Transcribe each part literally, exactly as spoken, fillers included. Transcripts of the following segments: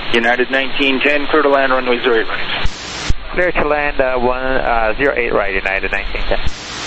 United nineteen ten, clear to land, runway zero eight right. Clear to land, uh, one, uh, zero eight right, United nineteen ten.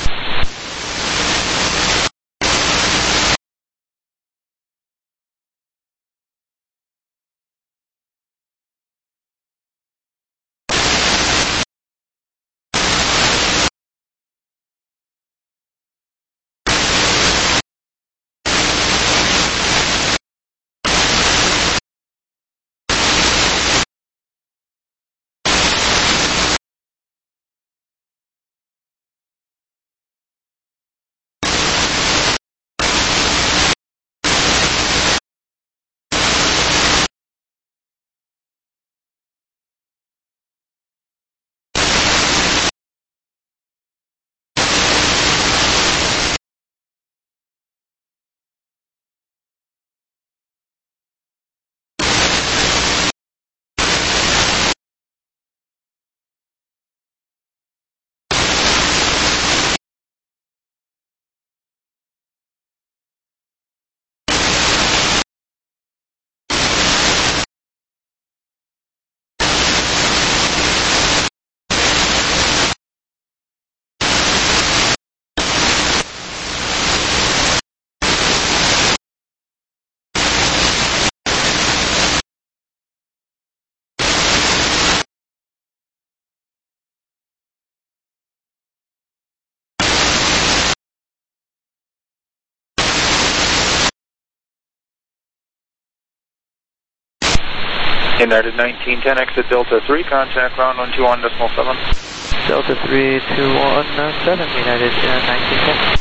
United nineteen ten, exit Delta three, contact ground one two one decimal seven. Delta three two one seven, United uh, nineteen ten.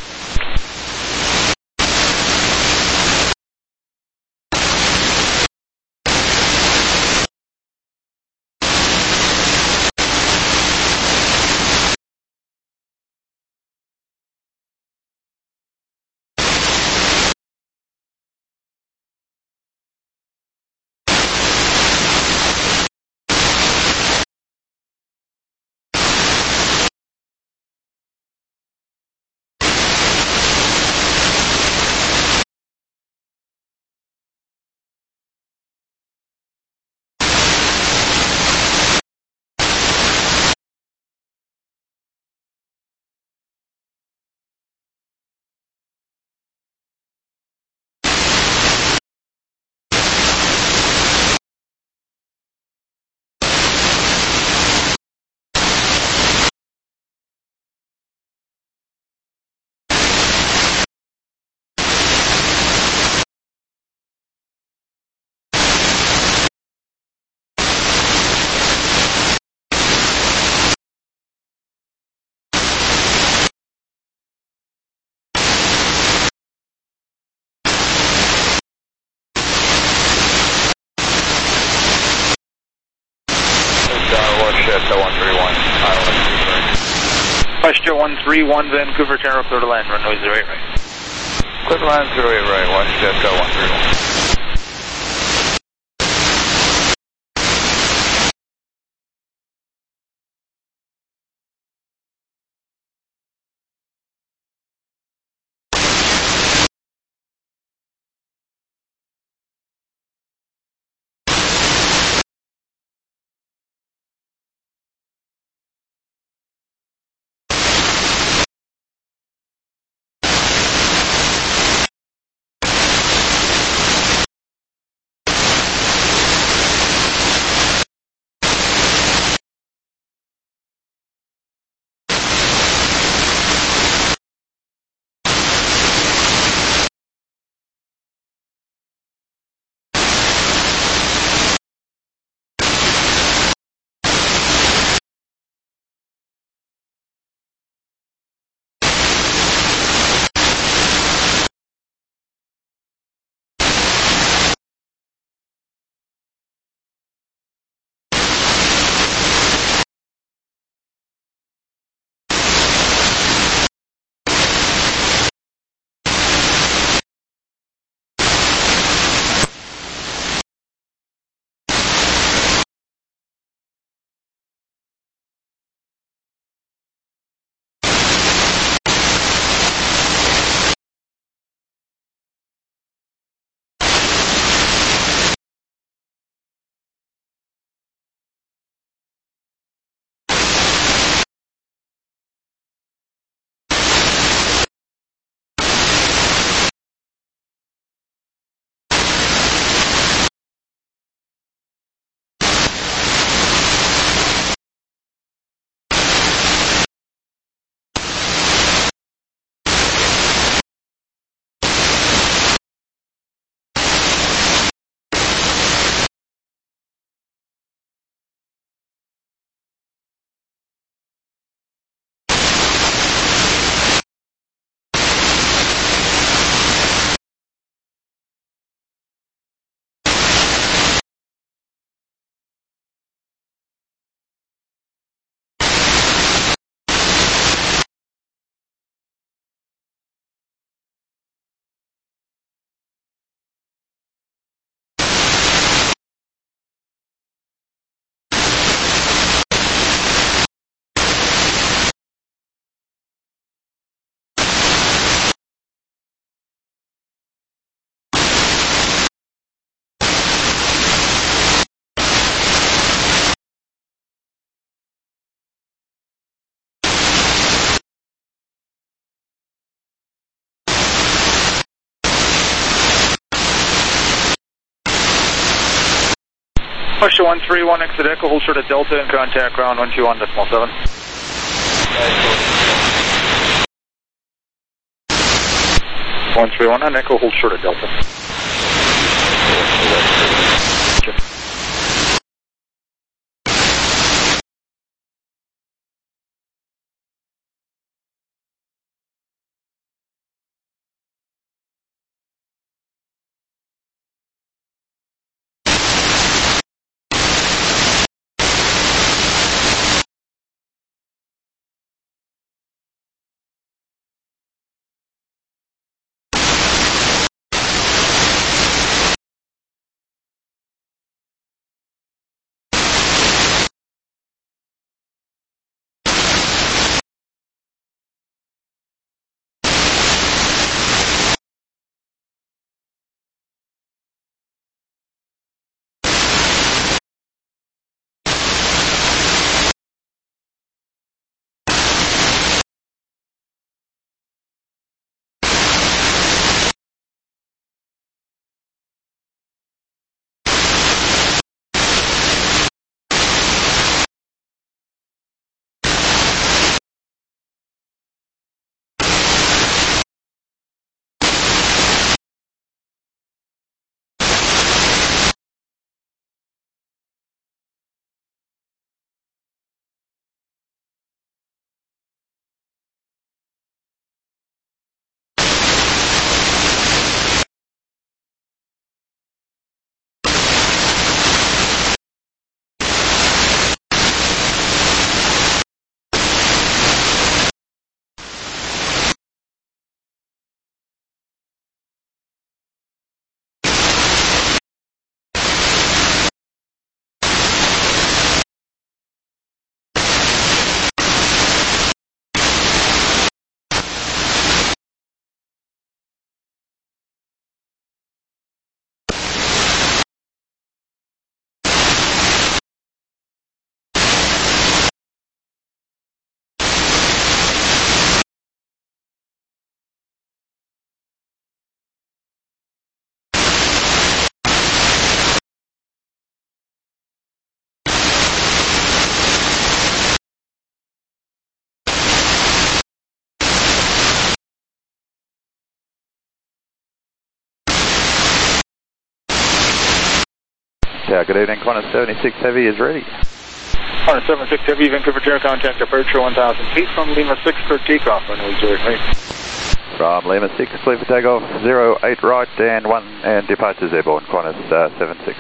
Westjet one three one, Vancouver Tower, clear to land, runway zero eight right. Clear to land zero eight right, Westjet one three one. Question one three one, exit Echo, hold short at Delta and contact ground one two one decimal seven. one three one on Echo, hold short at Delta. Yeah, good evening, Qantas seventy-six Heavy is ready. Qantas seventy-six Heavy, Vancouver Tower, contact departure one thousand feet from Lima six for takeoff when we do it. From Lima six, clear for takeoff, zero eight right and one, and departures airborne, Qantas uh, seventy-six.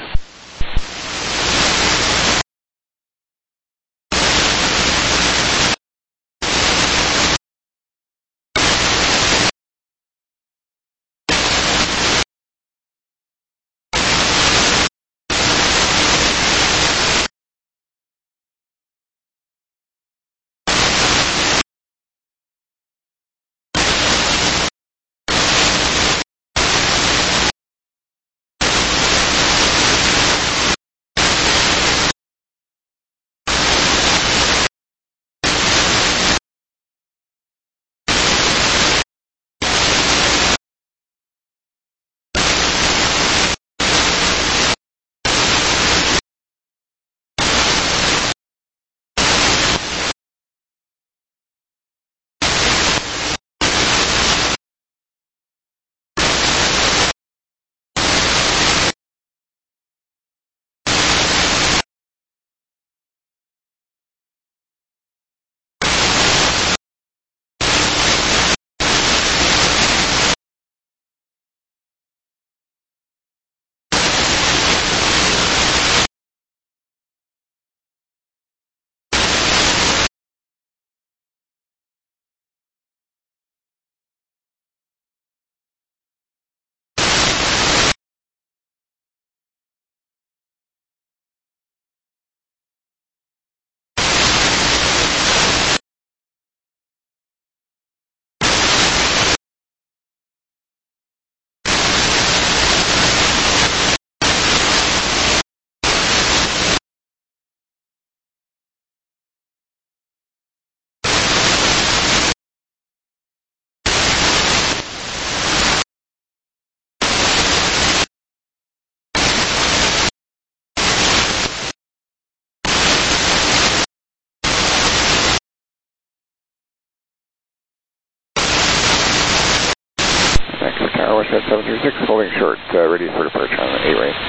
Tower, Westjet seven three six, holding short, uh, ready for departure on the eight range.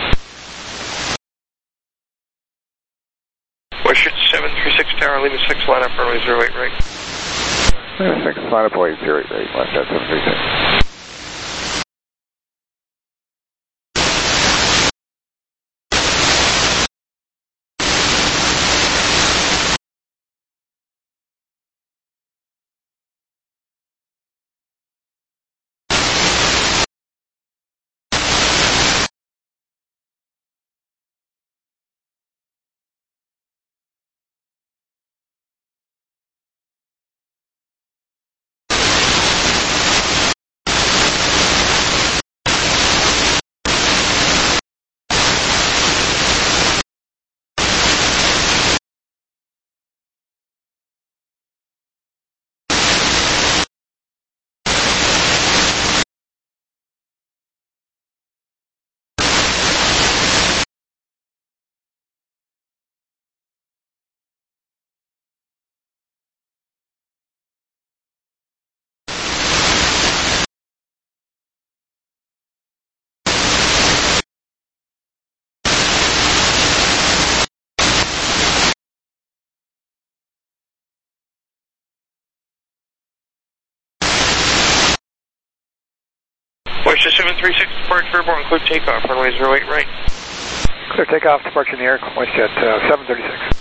Westjet seven three six Tower, Lima six, line up runway zero eight right. Lima six, line up point zero eight right, Westjet seven three six. Westjet seven three six, departure airborne, clear takeoff, runway zero eight right. Clear takeoff, departure in the air, Westjet uh, seven thirty six.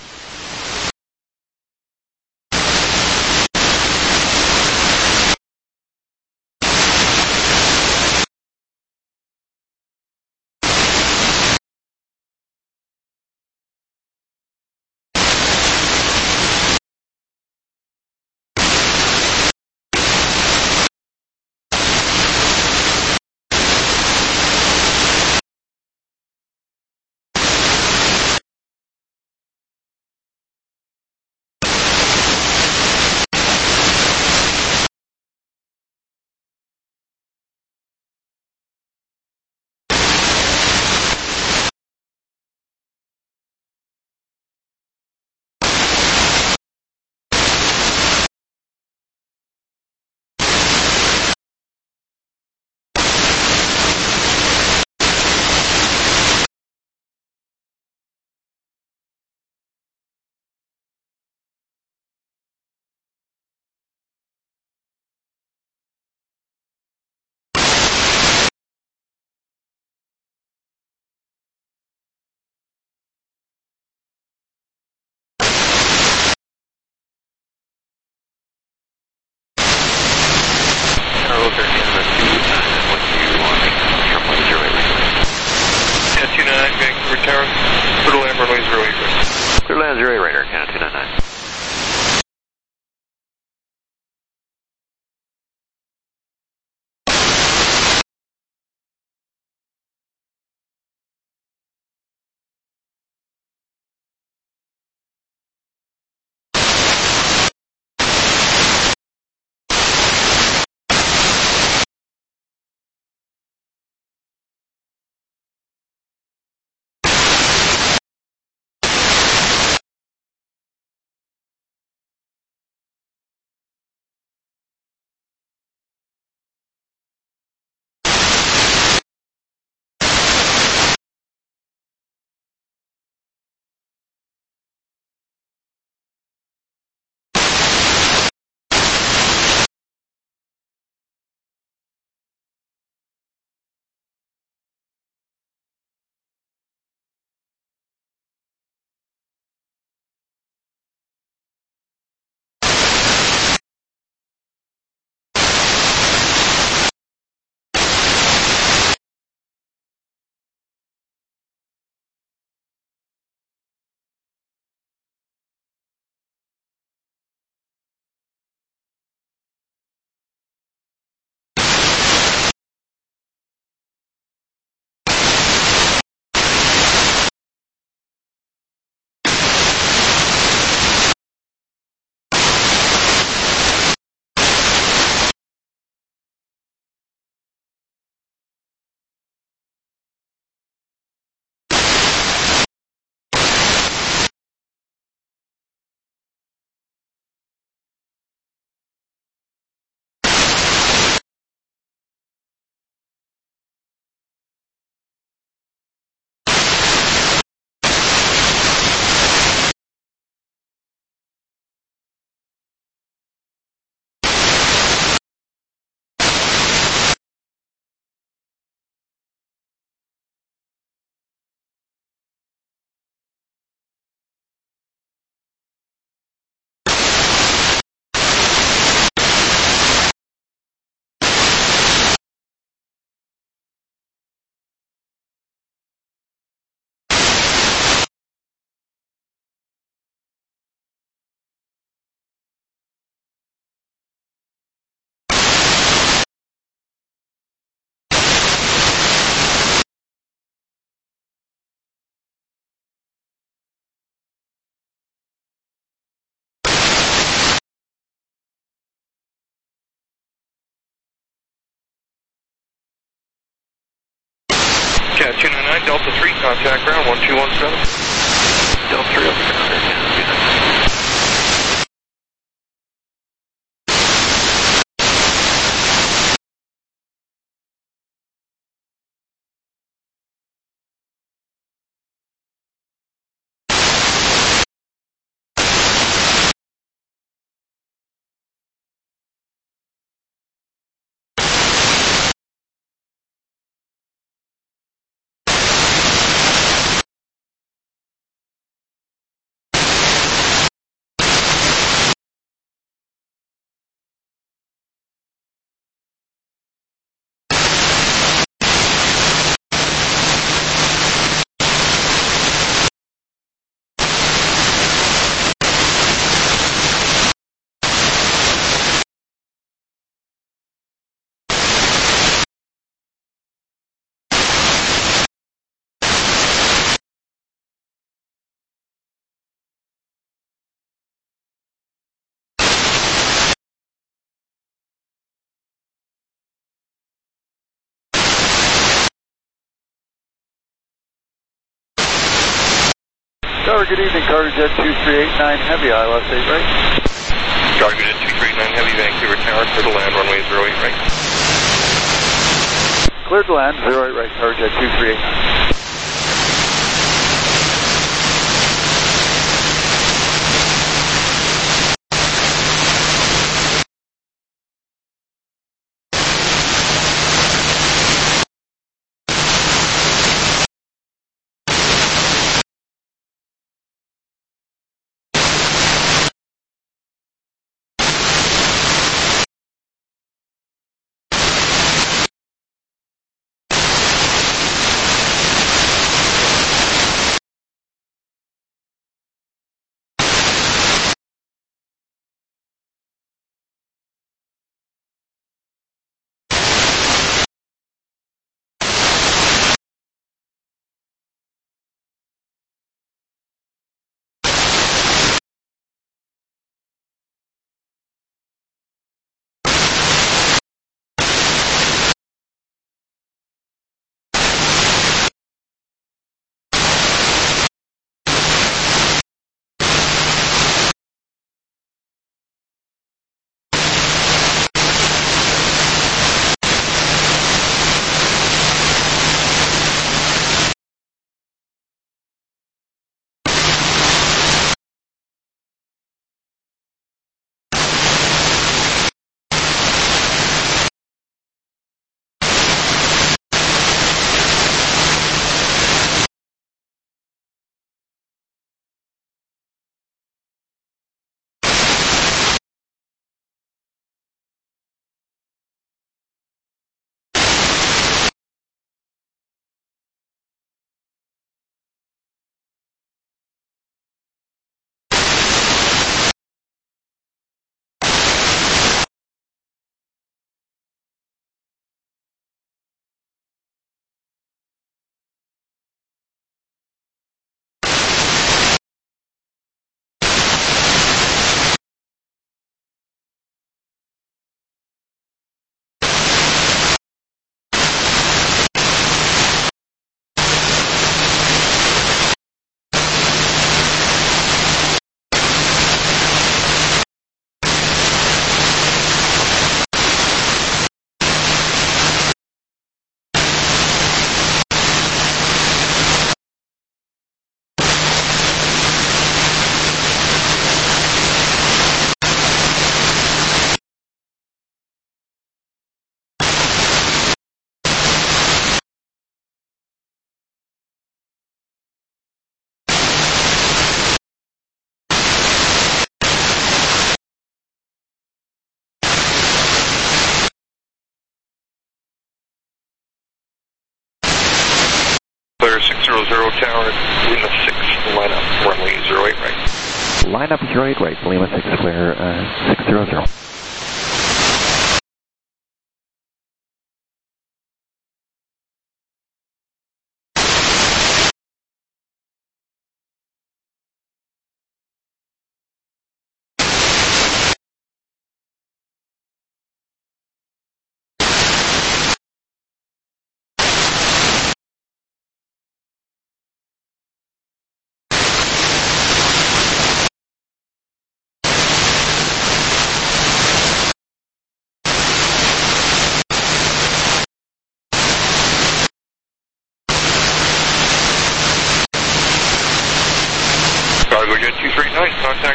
Cat two nine nine, Delta three, contact ground one two one seven. Delta three up here. Tower, good evening, Carter Jet two three eight nine Heavy, I L S eight right. Cargo Jet two three eight nine Heavy, Vancouver Tower, clear to land, runway zero eight right. Cleared to land, zero eight right, Tower Jet two three eight nine. Clear six zero zero Tower, Lima six, line up, runway zero eight right. Line up zero eight right, Lima six clear, uh, six zero zero.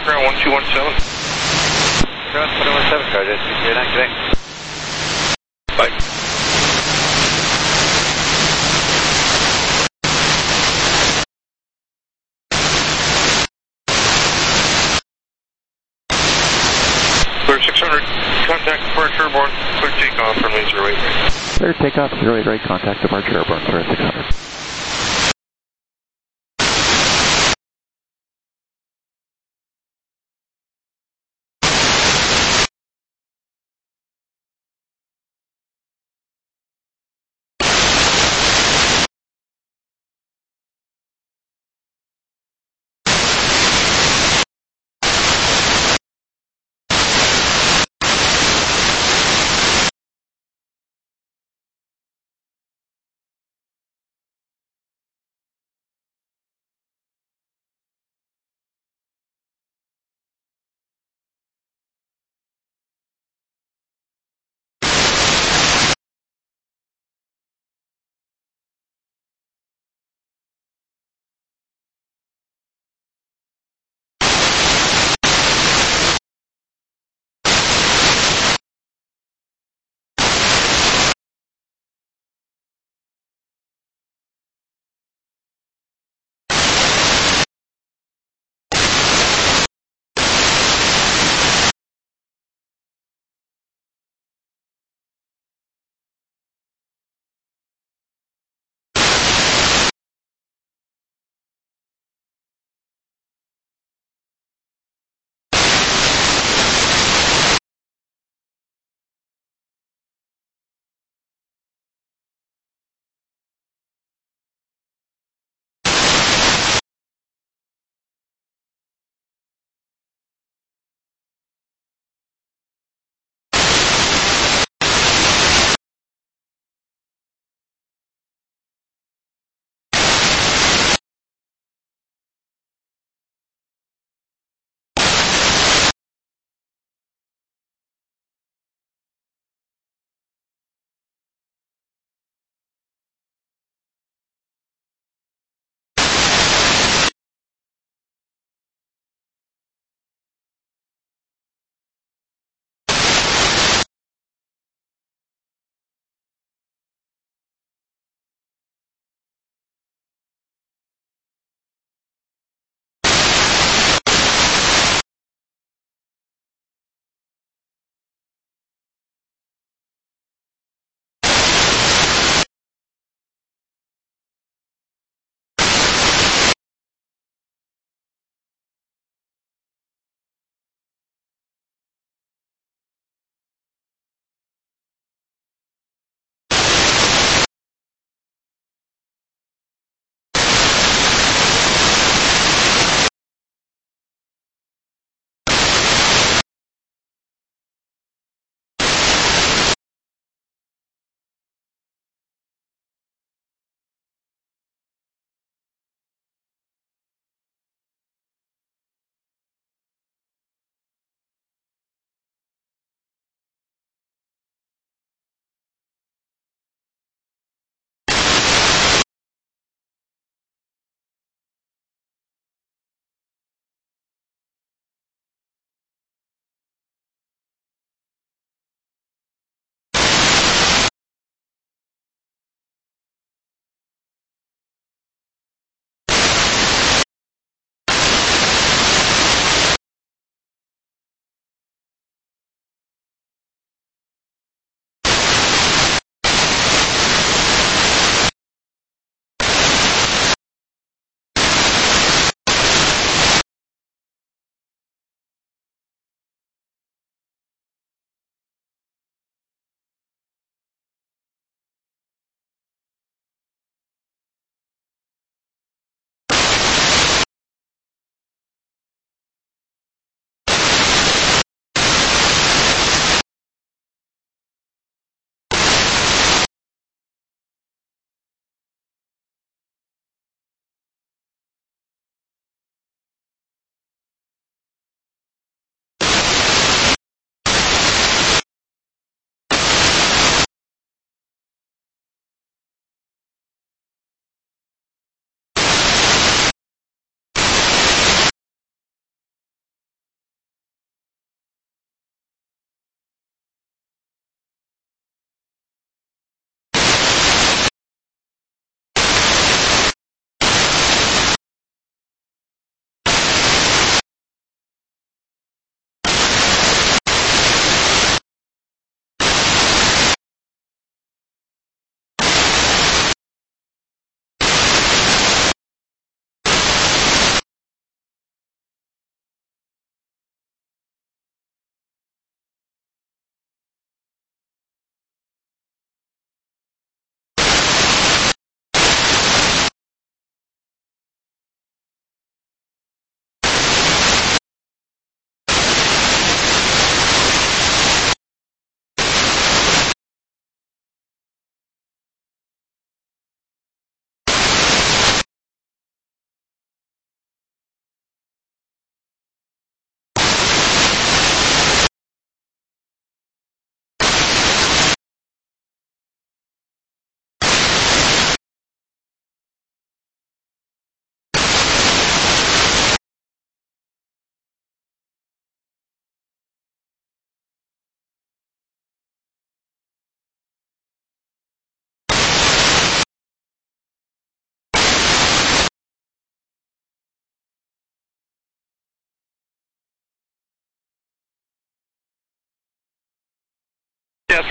ground one two one seven. Ground one two one seven, code S two three activate. Bye. Clear six hundred, contact departure airborne, clear takeoff, runway zero eight right. Clear takeoff, zero eight right, contact departure airborne, clear six hundred.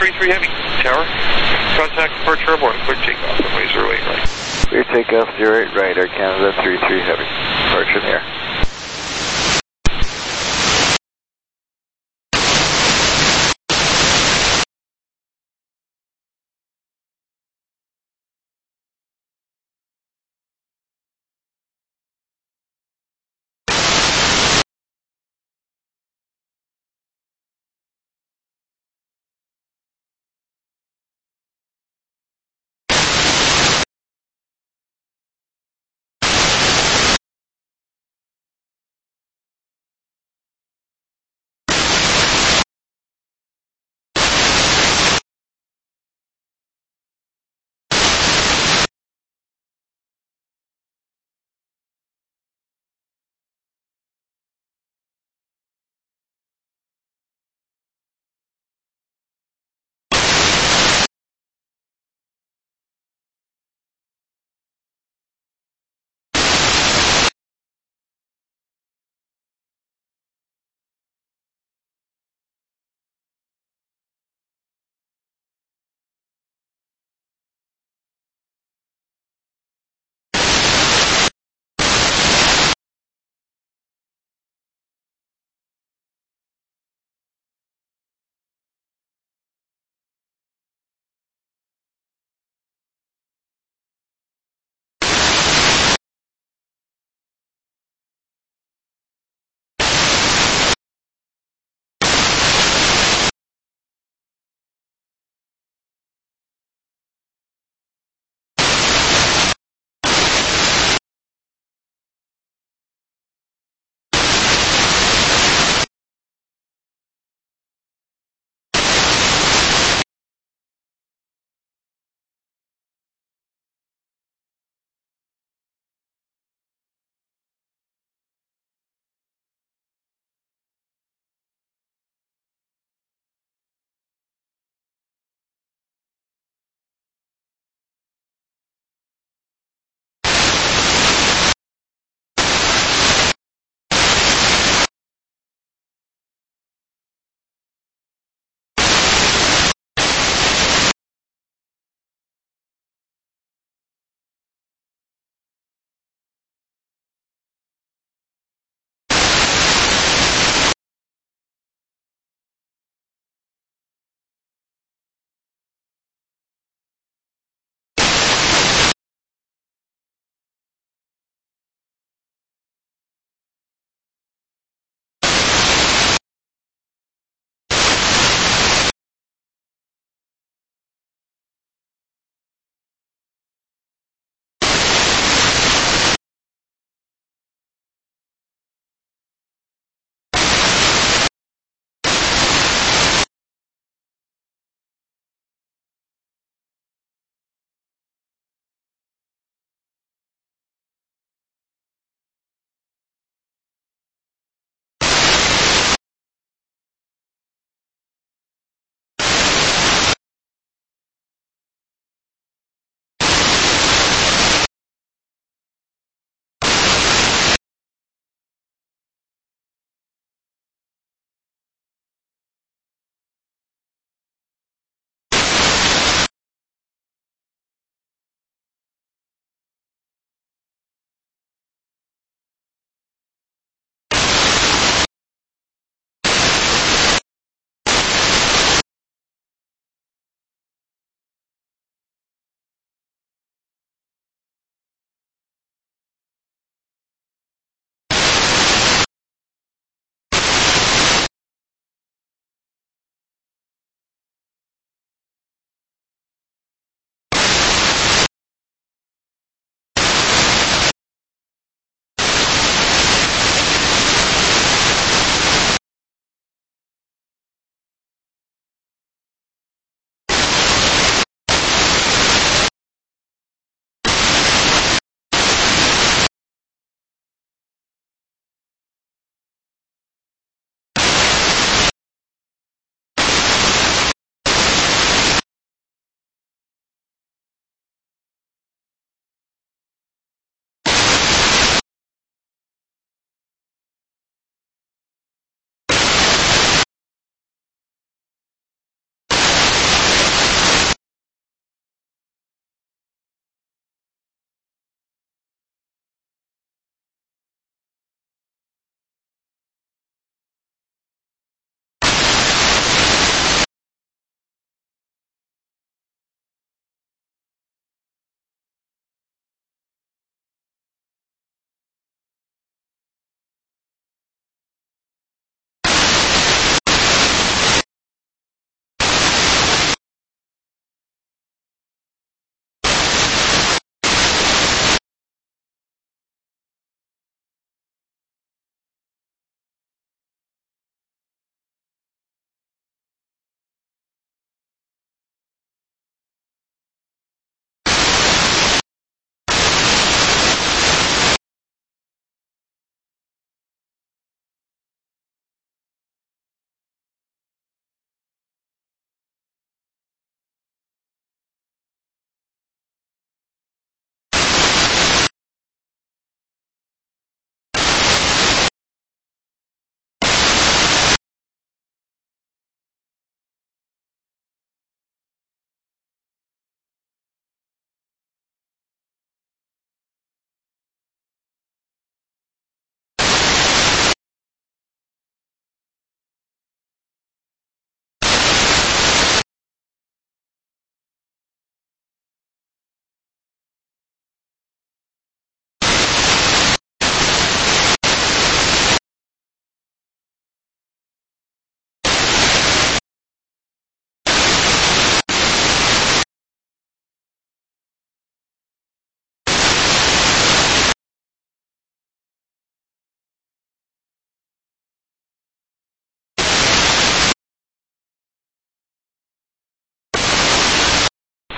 three three Heavy, tower. Contact departure airborne, clear takeoff, runway zero eight right. Clear takeoff zero eight right, Air Canada three three Heavy. Departure in the air.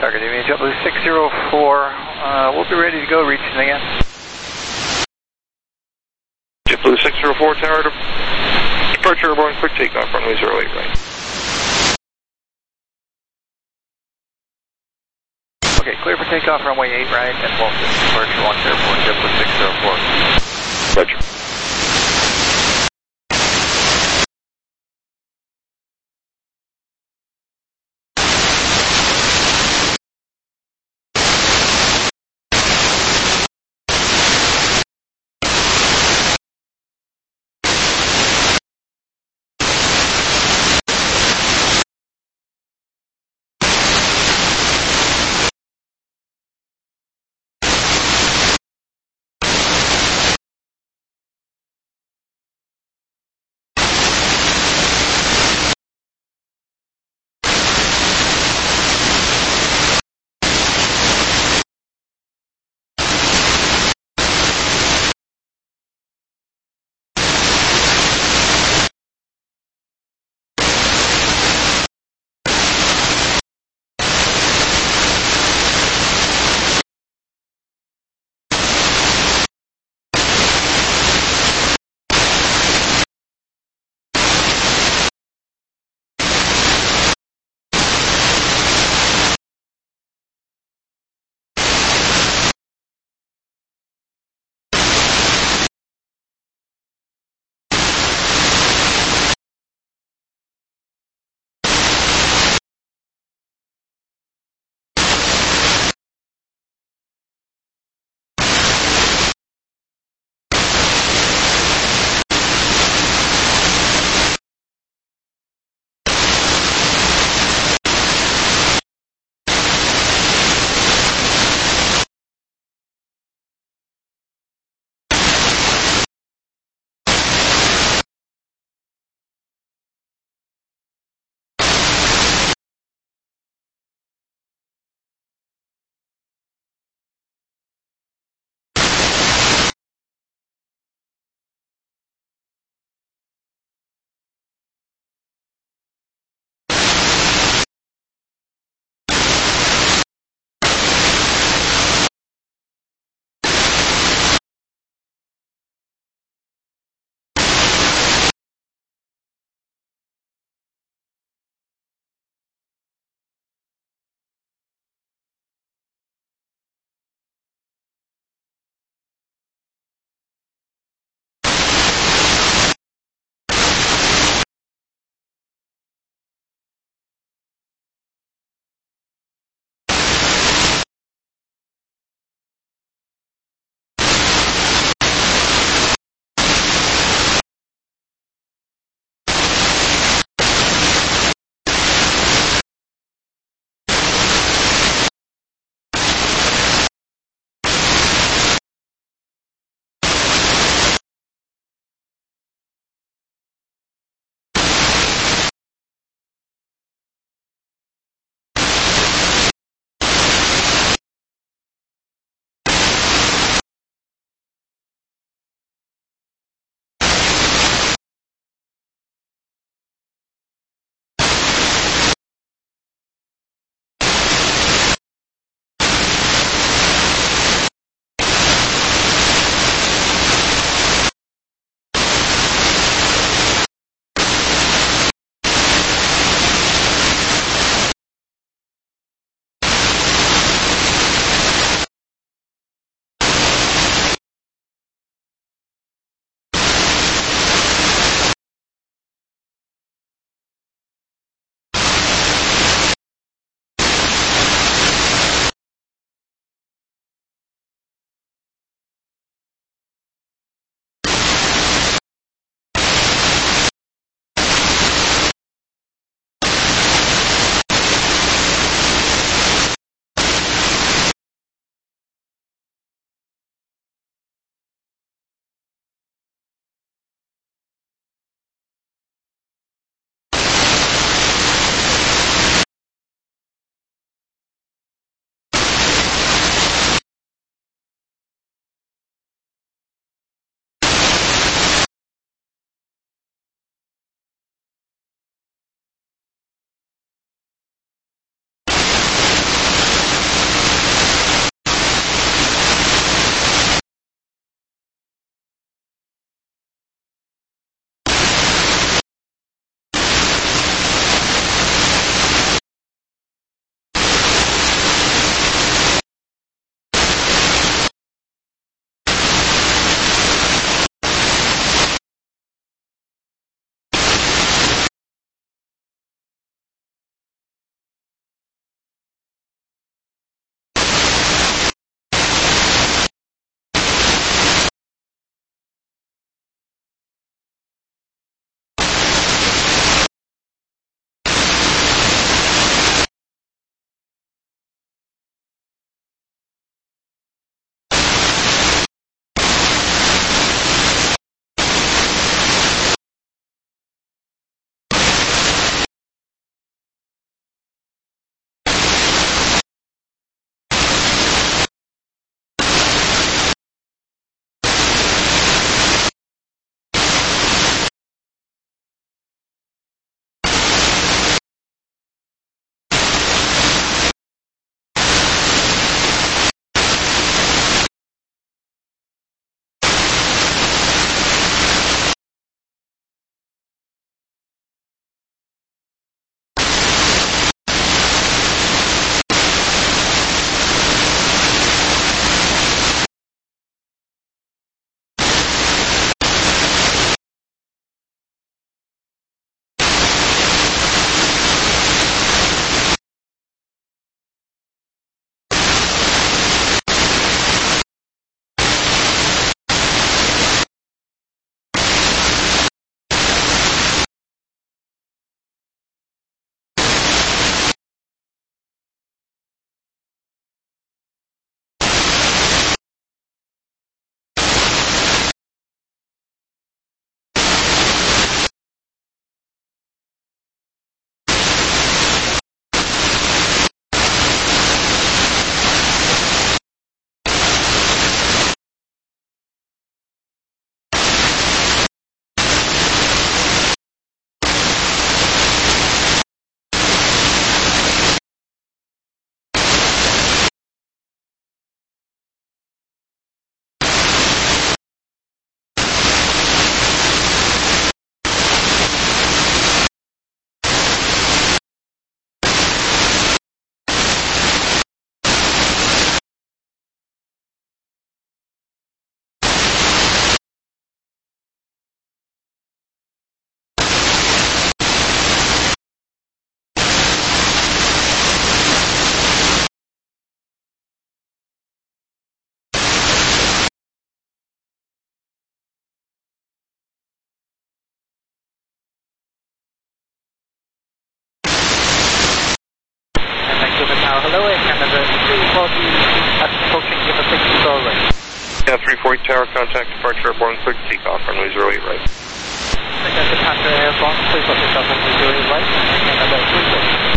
Target Union JetBlue six zero four, uh, we'll be ready to go, reaching again. JetBlue six zero four, tower to departure airborne, quick takeoff, runway zero eight right. Okay, clear for takeoff, runway eight right, and we'll departure launch airborne, JetBlue six zero four. Roger. Yeah, three forty tower, contact departure airborne, clear to take off, runway zero eight right. Departure airborne, clear for takeoff, runway zero eight right, and about three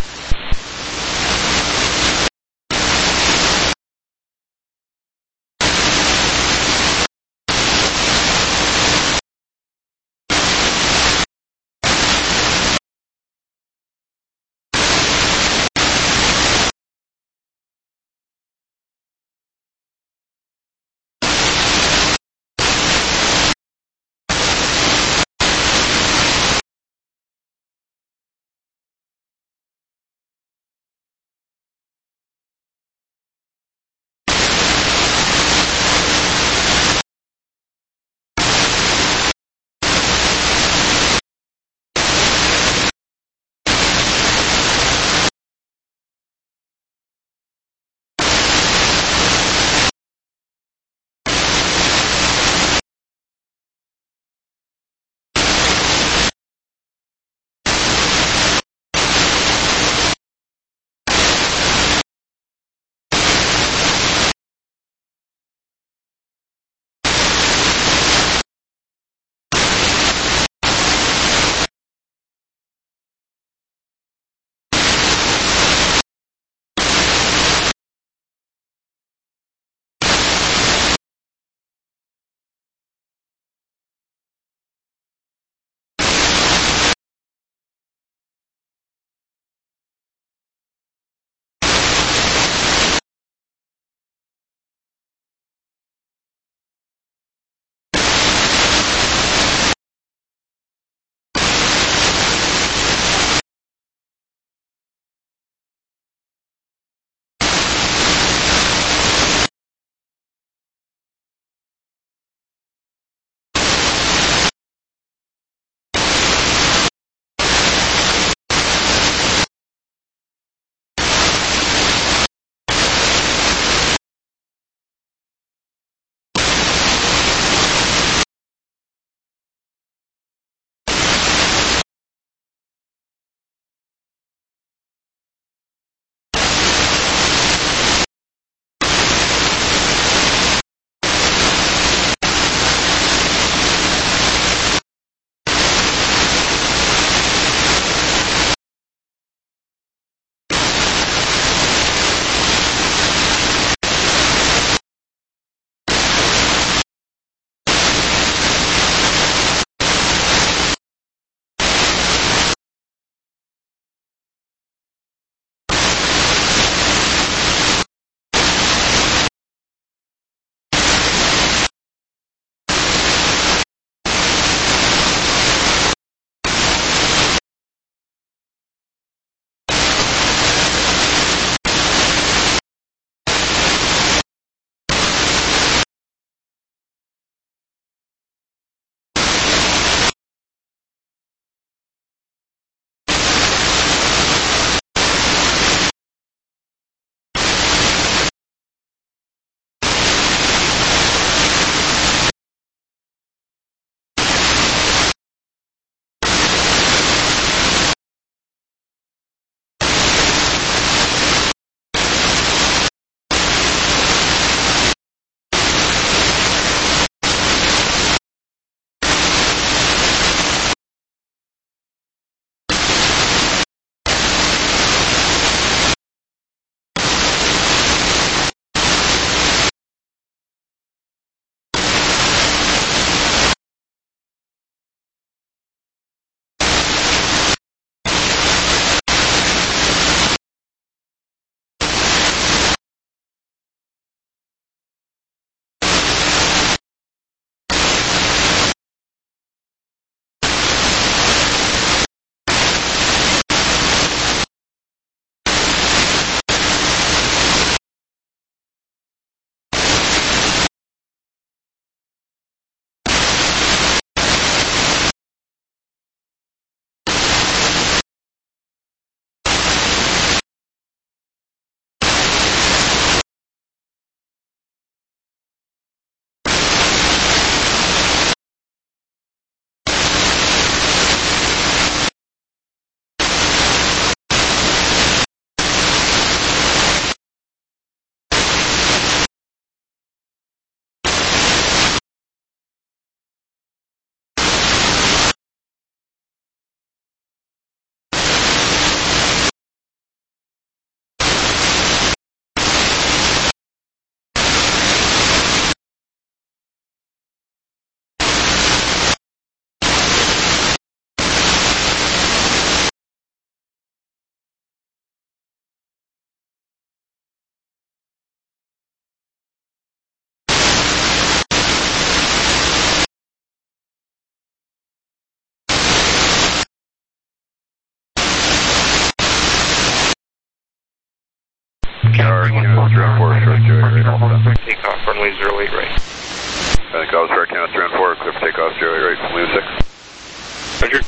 three one four, short two eight right. Clear takeoff, runway zero eight right. I think I was correct, Canada three one four, clear for takeoff, zero eight right from Lima six. Roger.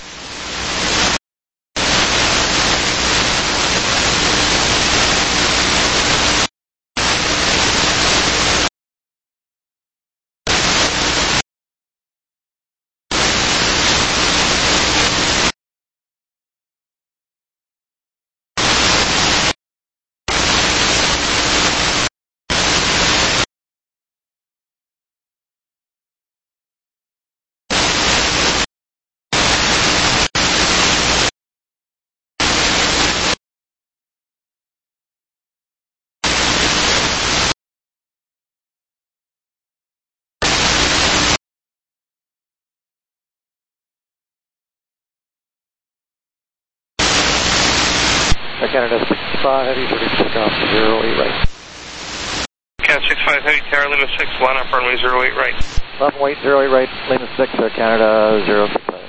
Canada six five, heavy, ready to take off, zero eight right. Canada six five, heavy, Tower, Lima six, line up, runway zero eight right. Level eight, zero eight right, Lima six, uh, Canada zero six five.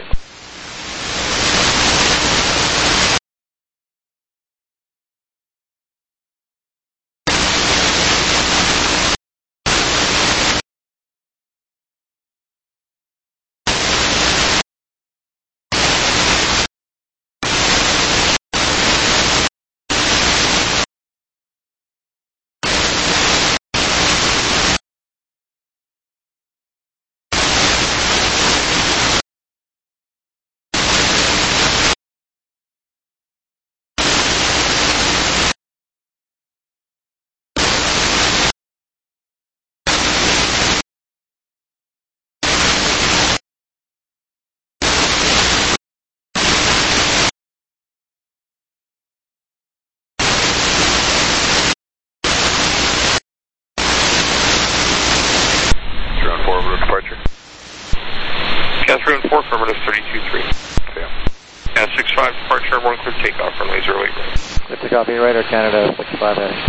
three one four, perimeter thirty-two three. Okay. And six five, departure, one clear takeoff, runway zero eight right. Clear takeoff, eight right, or Canada six five heavy.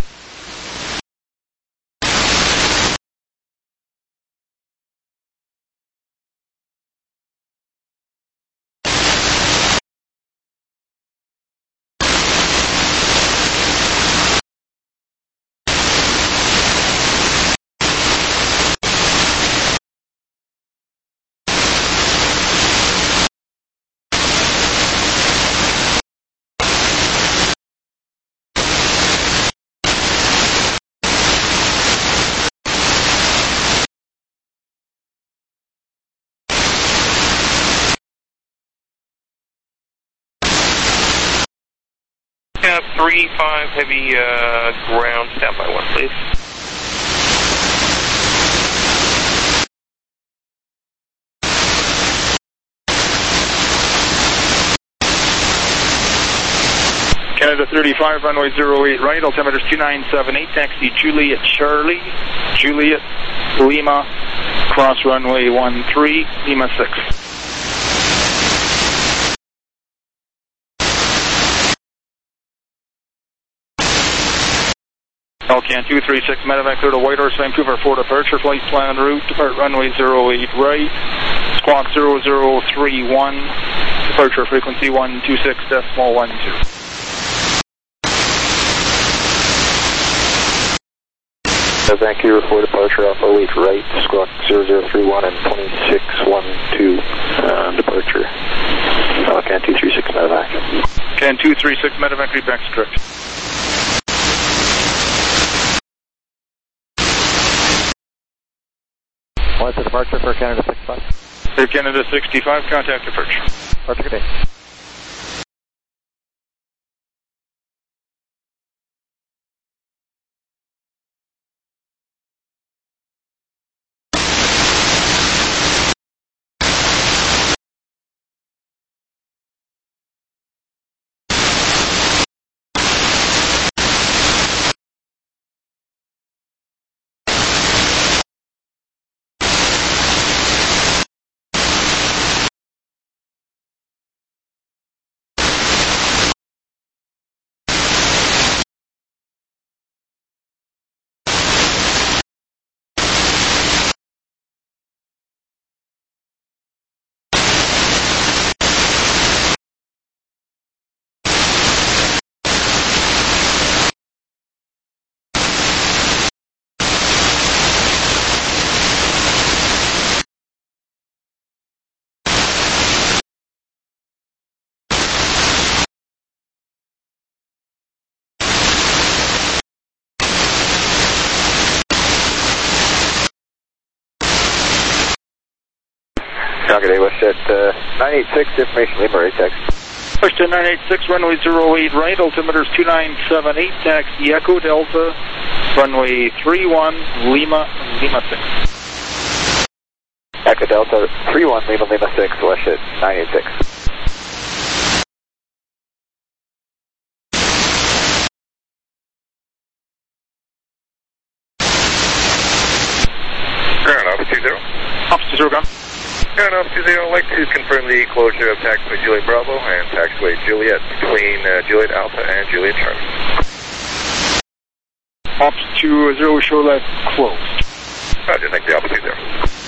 three five, heavy, uh, ground, standby one, please. Canada thirty-five, runway zero eight right, altimeter is two nine seven eight, taxi Juliet Charlie, Juliet Lima, cross runway one three, Lima six. Alcan two three six, medevac clear to Whitehorse, Vancouver for departure, flight plan route, depart runway zero eight right, squawk zero zero three one, departure frequency one two six decimal one two. Vancouver for departure, Alpha eight right, squawk zero zero three one and twenty-six one two, uh, departure. Alcan two three six, medevac. Can two three six, medevac, read back script. What's the departure for Canada six five? For Canada sixty-five, contact departure. Departure, good day. Calgary Day, WestJet uh, nine eight six, information Lima right taxi. WestJet nine eight six, runway zero eight right, altimeter is two nine seven eight, taxi Echo Delta, runway three one, Lima, Lima six. Echo Delta three one, Lima, Lima six, WestJet nine eight six. Ground Office two zero. Officer zero gun. Ground Office two zero, I'd like to confirm the closure of taxiway Juliet Bravo and taxiway Juliet between uh, Juliet Alpha and Juliet Charlie. Officer two zero, show left closed. Roger, thank you, Alpha two zero.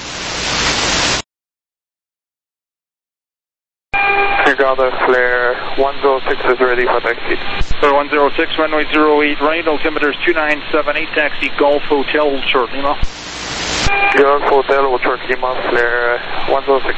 Delta Flare one zero six is ready for taxi. Flare one zero six, runway zero eight right, altimeter is two nine seven eight, taxi Golf Hotel, short Lima. Golf Hotel, short Lima, Flare one zero six.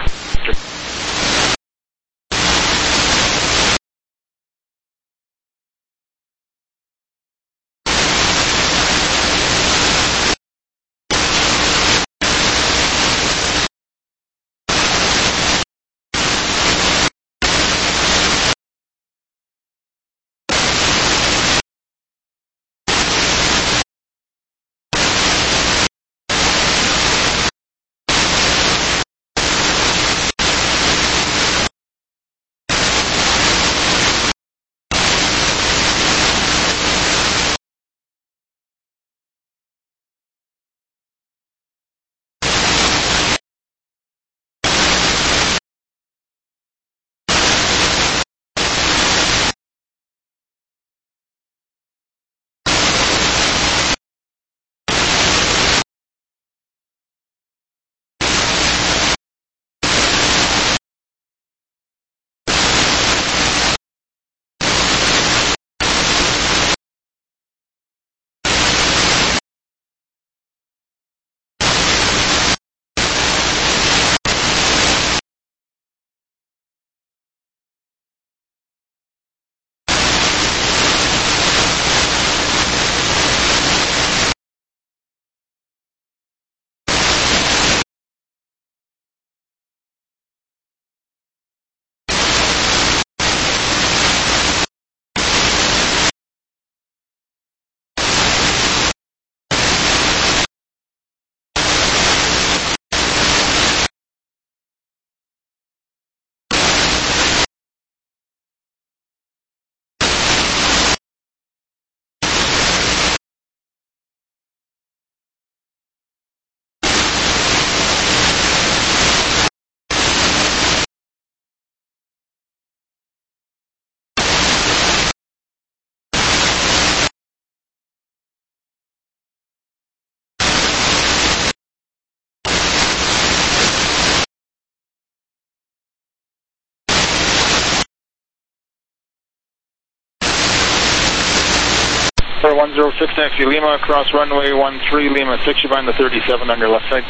one zero six, taxi Lima, across runway one three, Lima six, you're behind the thirty-seven on your left side.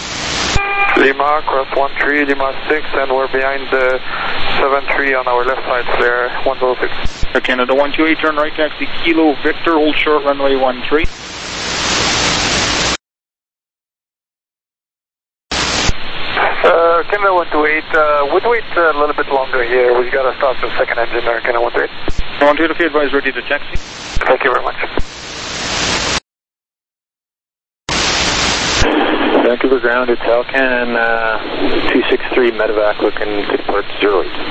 Lima, cross one three, Lima six, and we're behind the seven three on our left side, Flare one zero six. Air Canada one two eight, turn right, taxi Kilo Victor, hold short, runway one three. Uh, Canada one two eight, uh, would wait a little bit longer here. We've got to start the second engine there, Canada one two eight. one two eight, okay, advise ready to taxi. Thank you very much. Vancouver ground, it's Alcan uh, two six three, medevac looking to depart zero eight.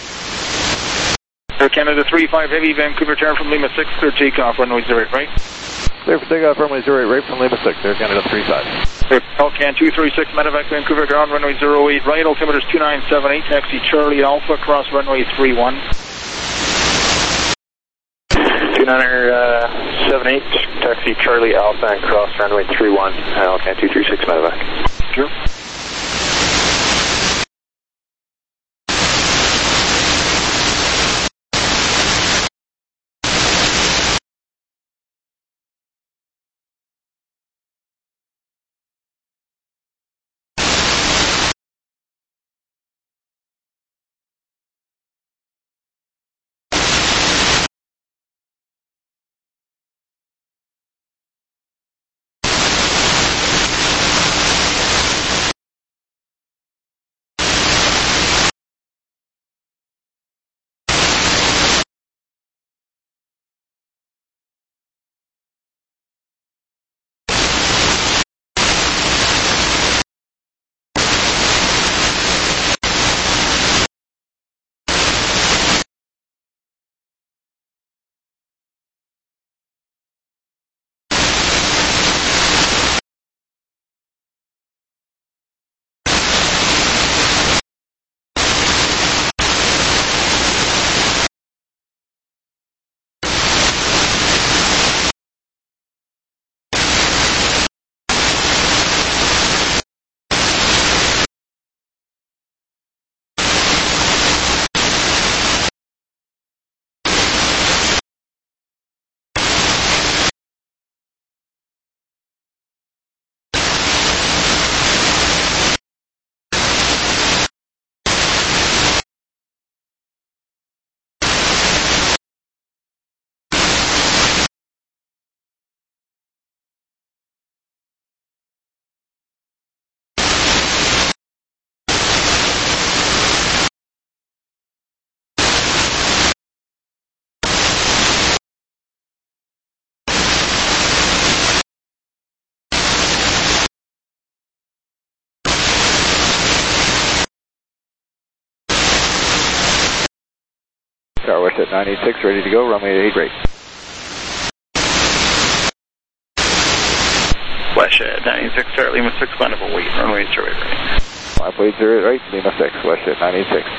Air Canada three five heavy, Vancouver turn from Lima six, clear takeoff, runway zero eight right. Clear for takeoff, runway zero eight right from Lima six, Air Canada three five. Alcan two three six, medevac Vancouver ground, runway zero eight right, altimeter is two nine seven eight, taxi Charlie Alpha, cross runway three one. two nine seven eight, taxi Charlie Alpha and cross runway three one, Alcan two three six, medevac. Sure. Tower WestJet nine eight six, ready to go, runway eight right. WestJet nine eight six, start Lima six, line up await, runway zero eight right. five eight zero right, Lima six, WestJet nine eight six.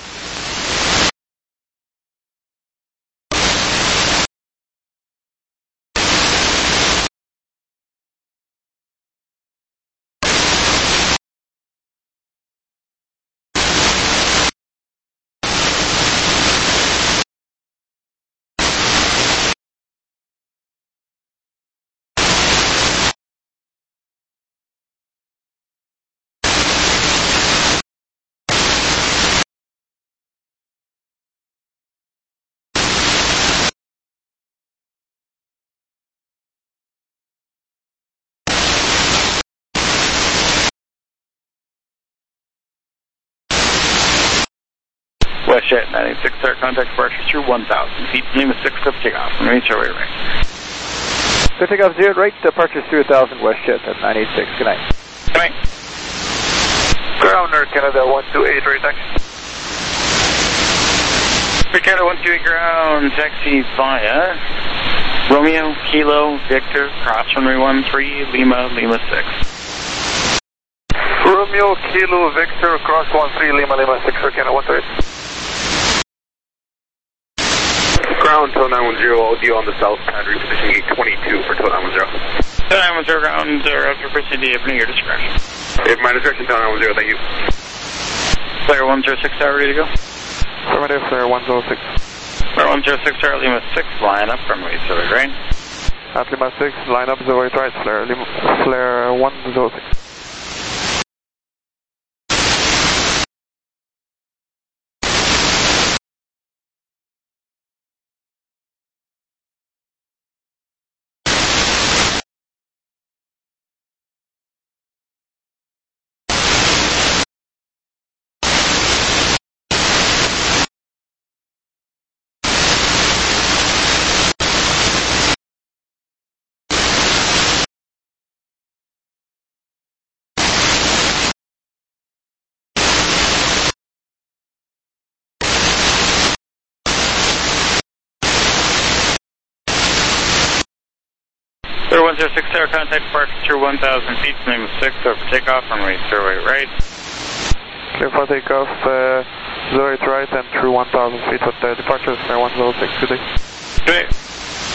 WestJet nine eight six, start contact departure through one thousand feet, Lima six, up takeoff, runway zero eight right. Good takeoff zero right, departure through one thousand, WestJet at nine eight six, good night. Good night. Ground Air Canada one two eight right, taxi. Air Canada one two eight ground, taxi via Romeo, Kilo, Victor, cross runway one three, Lima, Lima six. Romeo, Kilo, Victor, cross one three, Lima, Lima six, Air Canada one two eight. Ground, Tower nine one zero, audio on the south pad, reposition gate twenty-two for Tower nine one zero. Tower nine one zero ground, uh, after proceeding, opening your discretion. If my discretion, Tower nine one zero, thank you. Flare one zero six, tower ready to go? Affirmative, Flare one zero six. Flare one zero six, tower Lima six, line up, runway zero eight right. At Lima six, line up zero eight right, Flare, Lima, Flare one zero six. Flare one zero six, tower contact departure through one thousand feet, Lima six, over takeoff, runway zero eight right. Clear for takeoff, uh, zero eight right and through one thousand feet with the departure, Flare one zero six, good day. Good day.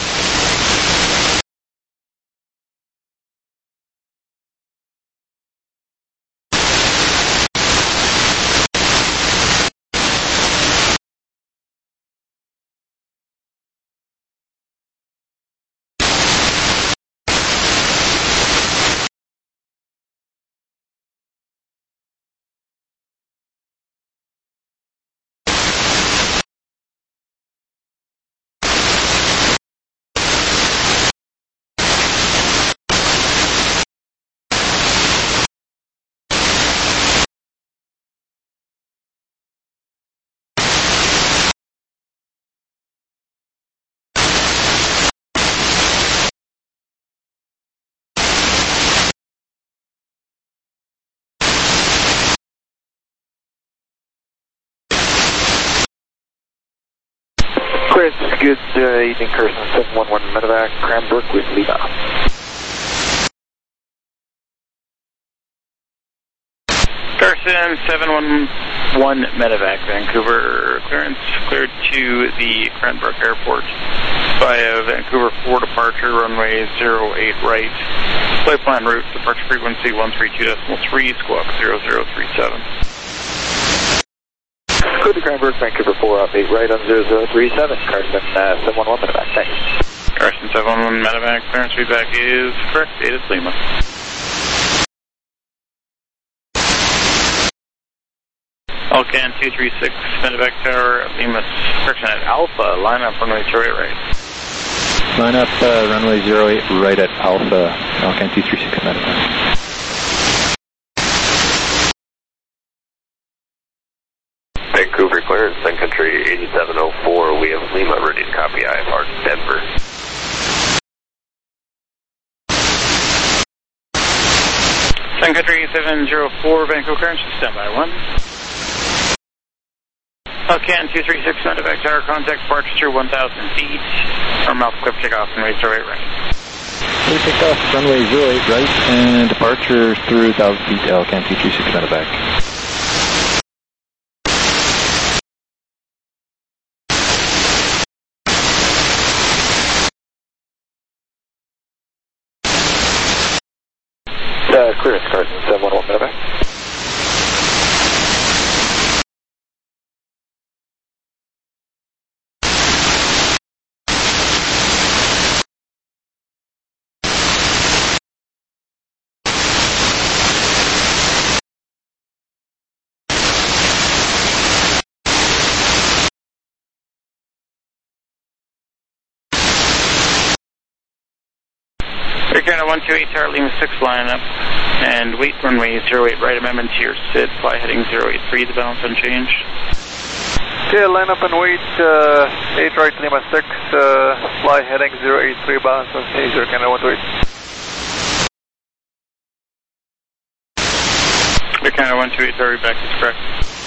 Chris, good uh, evening, Carson seven one one Medevac, Cranbrook with Lima. Carson seven one one Medevac, Vancouver, clearance cleared to the Cranbrook Airport via Vancouver four departure, runway zero eight right. Flight plan route, departure frequency one three two point three, squawk zero zero three seven. Go to Cranbrook, Vancouver four up eight right on zero zero three seven, Carson uh, seven one one Medevac, thanks. Carson seven one one Medevac, clearance feedback is correct, date is Lima. Alcan two three six, Medevac Tower, Lima, correction at Alpha, line up runway zero eight right. Line up uh, runway zero eight right at Alpha, Alcan two three six Medevac. Vancouver clearance, Sun Country eighty-seven oh four, we have Lima ready to copy I F R Denver. Sun Country seven zero four, Vancouver clearance, standby one. Okay, and two three six medevac tower, contact departure through one thousand feet, or Mouth Cliff takeoff, runway zero eight right. We take off runway zero eight right, and departure through one thousand feet to L C A N two three six medevac. Uh, clearance, Carson, seven one one medevac. Air Canada one two eight tower, Lima six line up, and wait runway zero eight right, amendment to your S I D, fly heading zero eight three, the balance unchanged. Okay, line up and wait, uh, eight right, Lima six, uh, fly heading zero eight three, balance unchanged, Air Canada one two eight. Air Canada one two eight tower, back is correct.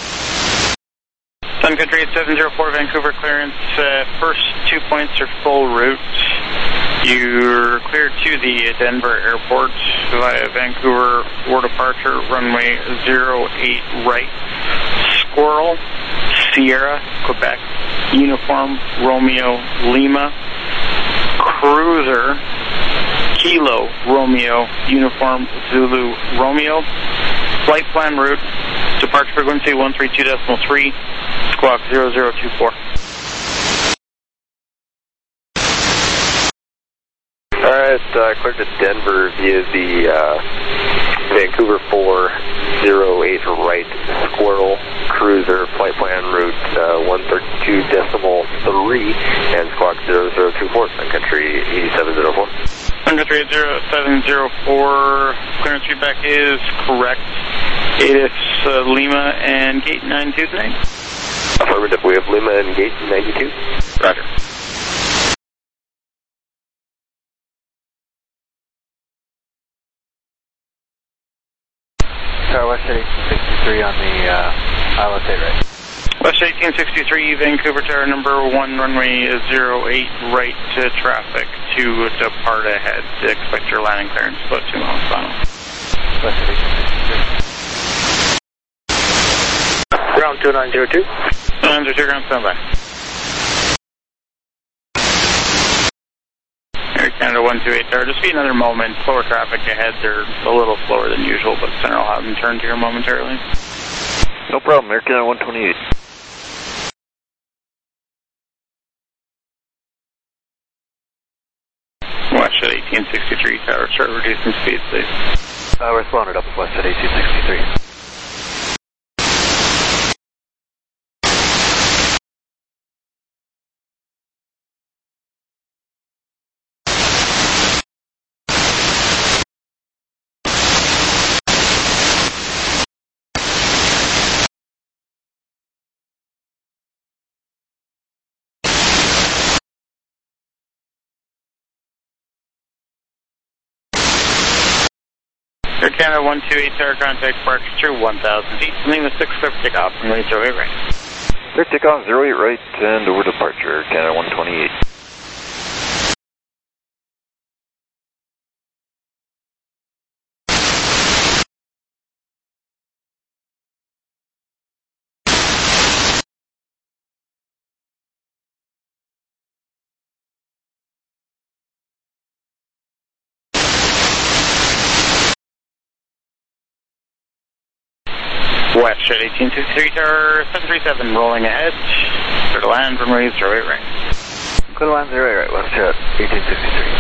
Sun Country eight seven zero four, Vancouver clearance, uh, first two points are full route. You're cleared to the Denver airport via Vancouver for departure, runway zero eight right, Squirrel, Sierra, Quebec, Uniform, Romeo, Lima, Cruiser, Kilo, Romeo, Uniform, Zulu, Romeo, flight plan route, departure frequency one three two point three, squawk zero zero two four. Alright, uh, cleared to Denver via the uh, Vancouver four zero eight right, Squirrel, Cruiser, flight plan route uh, one thirty-two point three, and squawk zero zero two four, Sun Country eight seven zero four. Sun Country eight zero seven zero four, clearance feedback is correct. It is uh, Lima and gate nine two nine. Affirmative, we have Lima and gate ninety-two. Roger. Tower West eighteen sixty-three on the uh, I L S eight right. West eighteen sixty-three, Vancouver Tower number one, runway zero eight right to traffic to depart ahead. Expect your landing clearance about two miles final. West eighteen sixty-three. Ground two nine zero two. nine zero two, ground standby. Air Canada one two eight Tower, just be another moment. Slower traffic ahead. They're a little slower than usual, but center will have them turn to here momentarily. No problem, Air Canada one twenty-eight. West at eighteen sixty-three Tower, start reducing speed, please. Uh, responded up West at eighteen sixty-three. Air Canada one two eight Tower, contact departure through one thousand feet. Lima six, clear for takeoff, runway zero eight right. Clear takeoff zero eight right and over departure, Air Canada one twenty-eight. West at eighteen sixty-three Tower, seven three seven, rolling ahead. Clear to land, runway zero eight right. Clear to land zero eight right, West at eighteen sixty-three.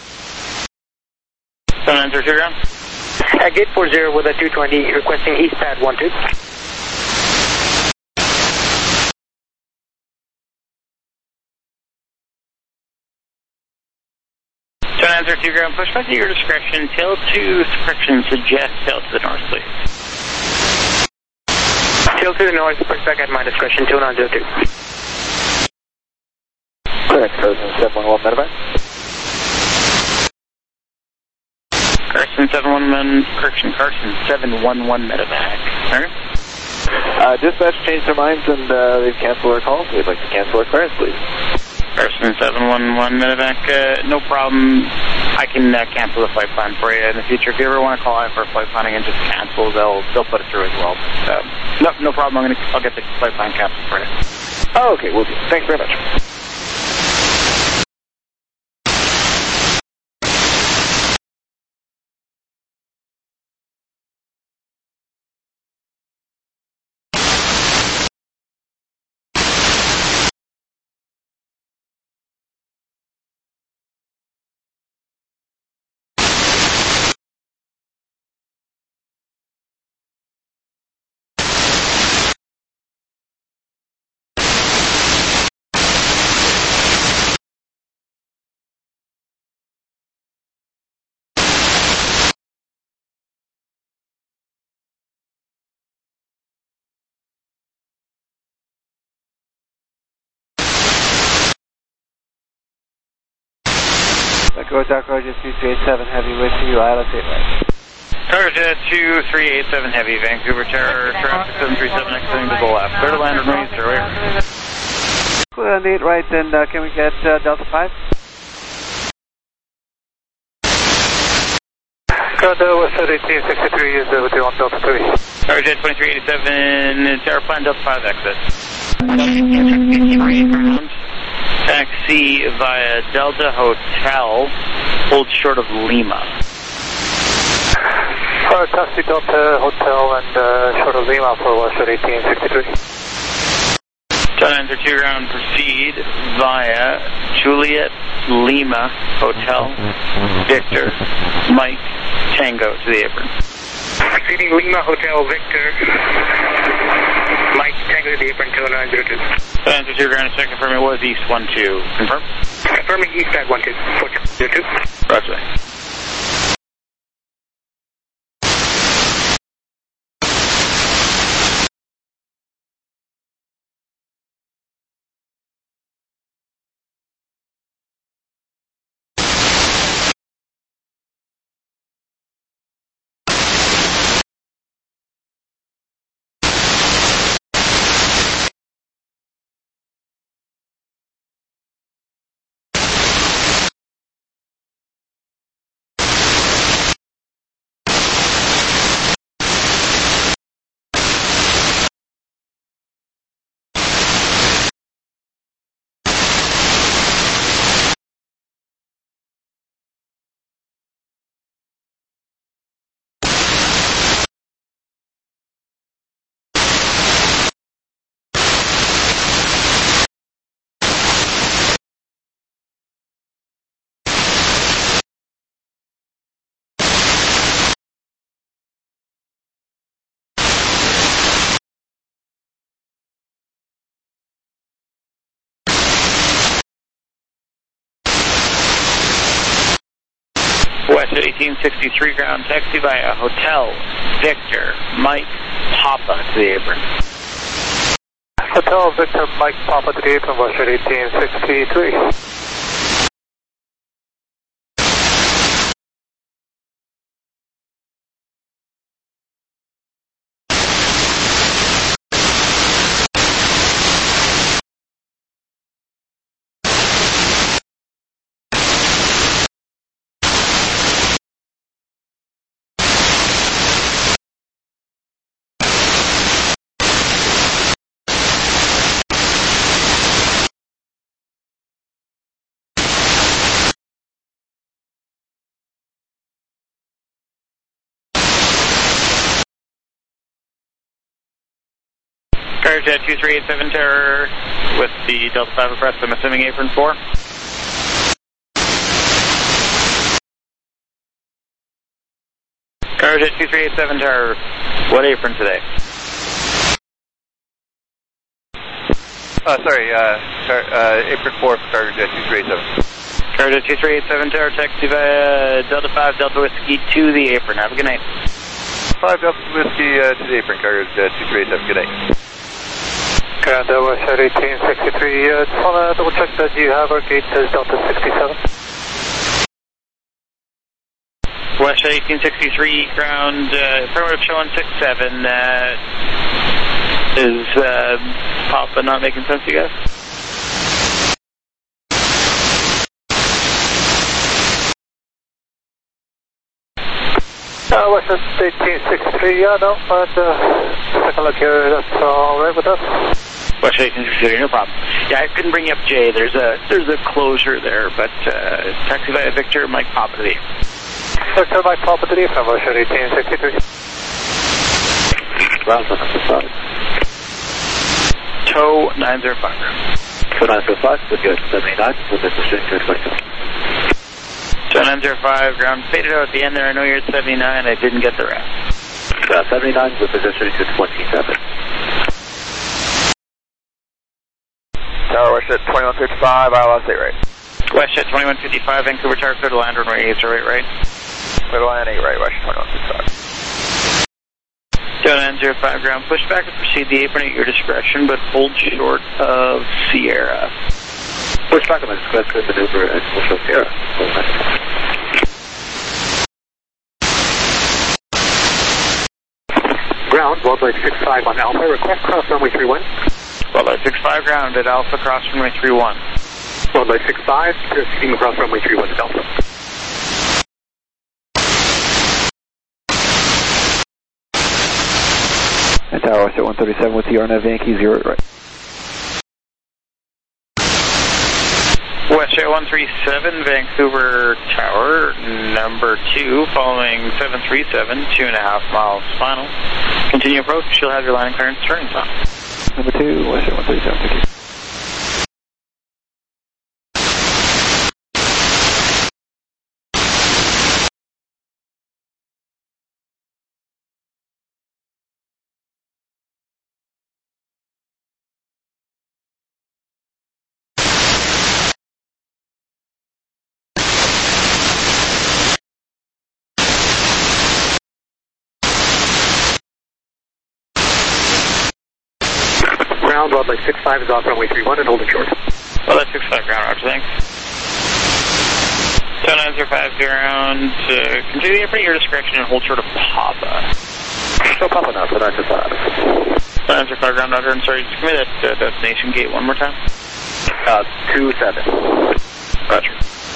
seven nine zero two, ground. Uh, gate four zero with a two twenty, requesting east pad one two. seven nine zero two, ground, push back to your discretion. Tail to suppression, suggest tail to the north, please. Tail to the north, push back at my discretion, two nine zero two. Correct, Carson seven one one medevac. Carson seven one one, correction, Carson seven one one medevac. Alright. Uh, dispatch changed their minds and uh, they've canceled our call. We'd like to cancel our clearance, please. Person seven one one Medevac, uh, no problem. I can uh, cancel the flight plan for you in the future. If you ever want to call out for flight planning and just cancel, they'll they'll put it through as well. But, uh, no, no problem. I'm gonna I'll get the flight plan canceled for you. Oh, okay, we'll do. Thanks very much. Go Dark Roger two three eight seven Heavy with you, I L S eight right. Target two three eight seven Heavy, Vancouver Terror, traffic seven three seven, exiting to the left. Clear to land and raise, zero eight. Clear on eight right, and uh, can we get uh, Delta five? Canada West eighteen sixty-three is uh, with you on Delta three. Target twenty-three eighty-seven, Terror plan Delta five exit. Taxi via Delta Hotel, hold short of Lima. Uh, taxi Delta Hotel and uh, short of Lima for Westwood eighteen sixty-three. Delta nine two ground, proceed via Juliet Lima Hotel, Victor, Mike, Tango to the apron. Proceeding Lima Hotel, Victor, Mike, Tango to the apron, two nine zero two. Delta nine two ground, check confirming it was East one two. Confirm? Confirming East at one two, four two zero two. Roger. West eighteen sixty-three ground, taxi via Hotel, Victor, Mike, Papa to the apron. Hotel, Victor, Mike, Papa to the apron, Westwood eighteen sixty-three. Jet two three eight seven Terror with the Delta five abreast, I'm assuming apron four. Jet two three eight seven Terror, what apron today? Uh, sorry, uh, car, uh, apron four for Cargo Jet two three eight seven. Cargo Jet two three eight seven Terror, taxi via Delta five, Delta Whiskey to the apron. Have a good night. five Delta Whiskey uh, to the apron, Cargo Jet two three eight seven, good night. Canada West eighteen sixty-three, uh, just want to double check that you have our gate says Delta sixty-seven. West eighteen sixty-three ground, uh, perimeter show one six seven, uh, Is uh, Papa not making sense to you guys? Uh, Western eighteen sixty-three, yeah, no, but uh, second look here, that's all right with us. Western eighteen sixty-three, no problem. Yeah, I couldn't bring you up Jay. There's a there's a closure there, but uh, taxi via Victor, Mike Papa to the Victor, Mike Papa to the from Western eighteen sixty-three. Ground one oh five. Tow nine zero five. Tow nine zero five, with good seventy-nine, with this machine to expect. Tow nine zero five, ground faded out at the end there. I know you're at seventy-nine, I didn't get the rest. Uh, seventy-nine with position to twenty-seven. Tower West at twenty-one fifty-five, I lost eight right. West at twenty-one fifty-five, Vancouver Tower, clear to land, runway eight right, right? Clear to land, eight right, West twenty-one fifty-five. Tow nine zero five, ground, push back and proceed the apron at your discretion, but hold short of Sierra. Push back on my discretion, maneuver and push short Sierra. Ground, one nine six five on Alpha, request cross runway three one. one nine six five, ground at Alpha, cross runway three one. one nine six five, proceeding across runway three one, Alpha. And Tower West at one thirty-seven with Sierra Nav Yankee, zero right. West at one three seven, Vancouver Tower, number two, following seven three seven, two and a half miles final. Continue approach, you'll have your landing clearance turning time. Number two, West at one thirty-seven, thank you. Ground, one nine six five is off runway three one and holding short. one nine six five, ground, roger, thanks. Tow nine zero five, ground, uh, continue the apron at your discretion and hold short of Papa. So Papa now, for nine zero five. nine zero five, ground, roger, and sorry, just give me that uh, destination gate one more time. Uh, two seven. Roger.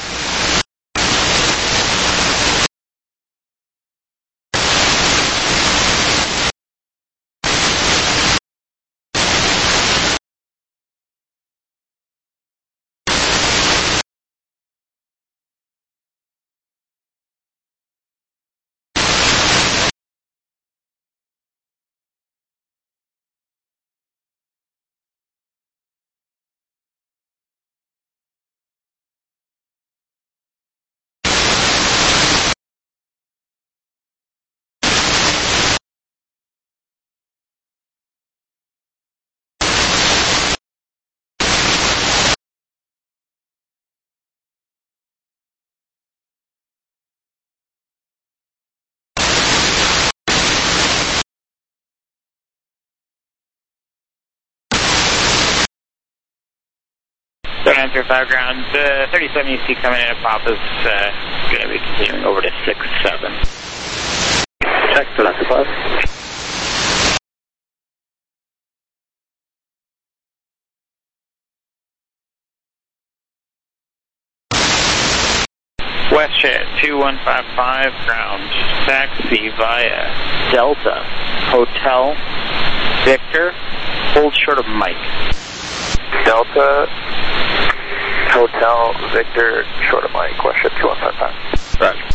nine zero five, ground, uh, thirty-seven you see coming in at Papa's uh, going to be continuing over to six seven. Check for nine zero five. Westjet two one five five, ground, taxi via Delta, Hotel, Victor, hold short of Mike. Delta, Hotel, Victor, short of Mike, Westjet two one five five. Roger.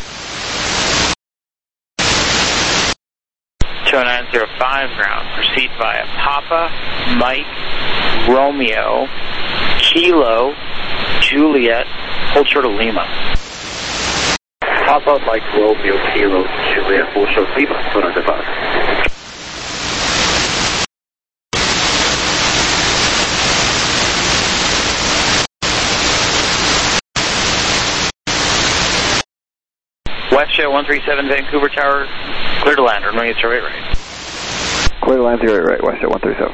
two nine zero five, ground, proceed via Papa, Mike, Romeo, Kilo, Juliet, hold short of Lima. Papa, Mike, Romeo, Kilo, Juliet, hold short of Lima, two nine zero five. Westjet one three seven, Vancouver Tower, clear to land, runway zero eight right. Clear to land, zero eight right, Westjet one thirty-seven.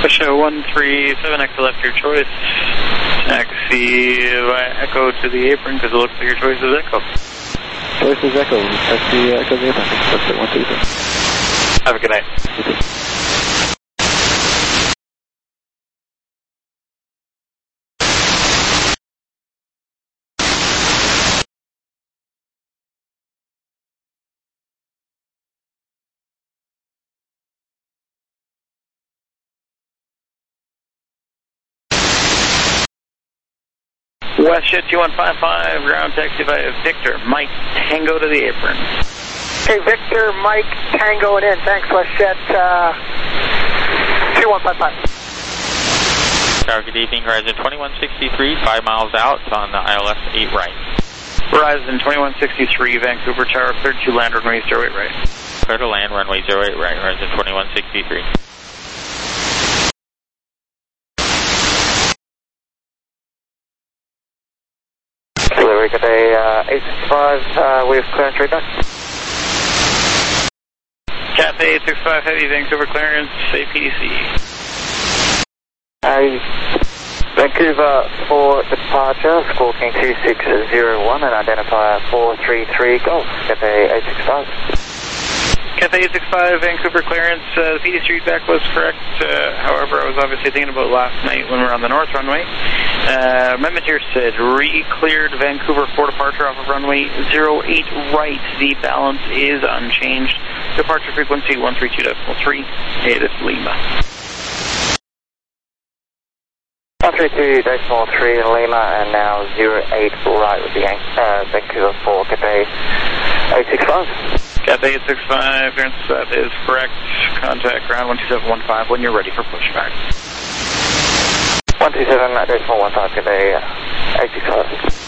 Show one three seven, X left your choice. Taxi via Echo to the apron because it looks like your choice is Echo. Choice is Echo. Taxi uh, Echo to the apron. That's it, one two three. Have a good night. You too. WestJet two one five five, ground taxi via Victor, Mike, Tango to the apron. Okay, Victor, Mike, Tango and in. Thanks, WestJet uh, two one five five. Tower, good evening. Horizon twenty-one sixty-three, five miles out on the I L S eight right. Horizon twenty-one sixty-three, Vancouver Tower, clear to land runway zero eight right. Clear to land runway zero eight right, Horizon twenty-one sixty-three. Delivery, good day, uh, eight six five, uh, we have clearance right back. Cathay eight six five, heavy Vancouver clearance, A P D C. Uh, Vancouver for departure, squawking two six zero one and identifier four three three Golf, Cathay eight six five. Cathay eight six five, Vancouver clearance, uh, P D street back was correct, uh, however I was obviously thinking about last night when we were on the north runway. Uh, amendment here said, re-cleared Vancouver for departure off of runway zero eight right, the balance is unchanged. Departure frequency one three two point three, Native Lima. one three two point three Lima and now zero eight right with the uh, Vancouver for Cathay eight six five. Cathay eight six five, clearance that is correct. Contact ground one two seven one five when you're ready for pushback. one two seven point one five Cathay eight six five.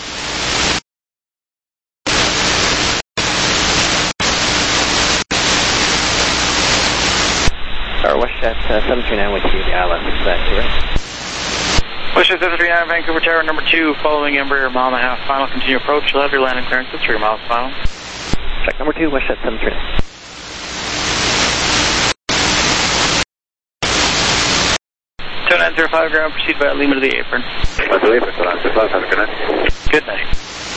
Tower, WestJet uh, seven three nine with you, the I L S, is that correct? WestJet seven three nine, Vancouver Tower number two, following Embraer mile and a half final, continue approach, you'll have your landing clearance at three miles final. Check number two, WestJet seven three nine. two nine zero five ground, proceed by Lima to the apron. That's the apron, two nine zero five, have a good night. Good night.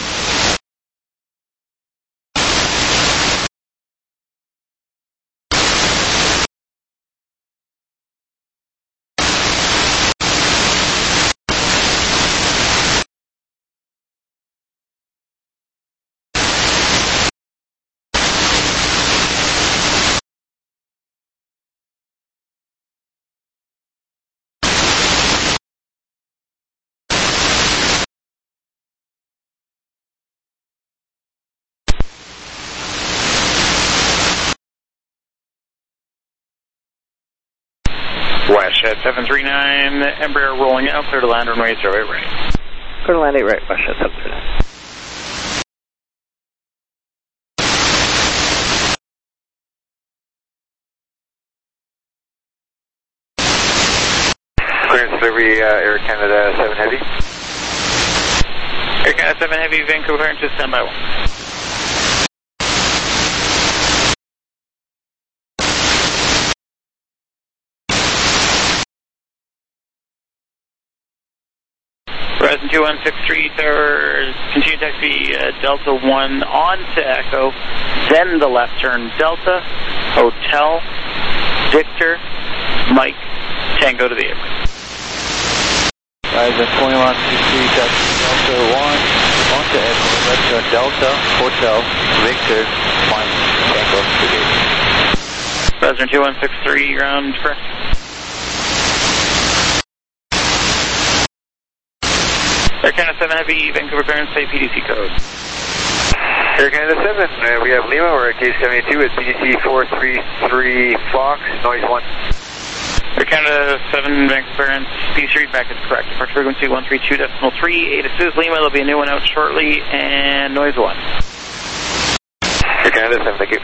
WestJet seven three nine, Embraer rolling out, clear to land runway zero eight right. Clear to land eight right, WestJet seven three nine. Clearance delivery, uh, Air Canada seven Heavy. Air Canada seven Heavy, Vancouver clearance is stand by one. Horizon two one six three, Tower, continue taxi uh, Delta one on to Echo, then the left turn Delta, Hotel, Victor, Mike, Tango to the apron. Horizon twenty-one sixty-three, taxi Delta one on to Echo, left turn Delta, Hotel, Victor, Mike, Tango to the apron. Horizon two one six three, ground correct. Air Canada seven Heavy, Vancouver clearance, say P D C code. Air Canada seven, uh, we have Lima, we're at K seventy-two at P D C four three three Fox, noise one. Air Canada seven, Vancouver clearance, P D C readback is correct. Departure frequency one three two point three, ATIS is Lima, there'll be a new one out shortly, and noise one. Air Canada seven, thank you.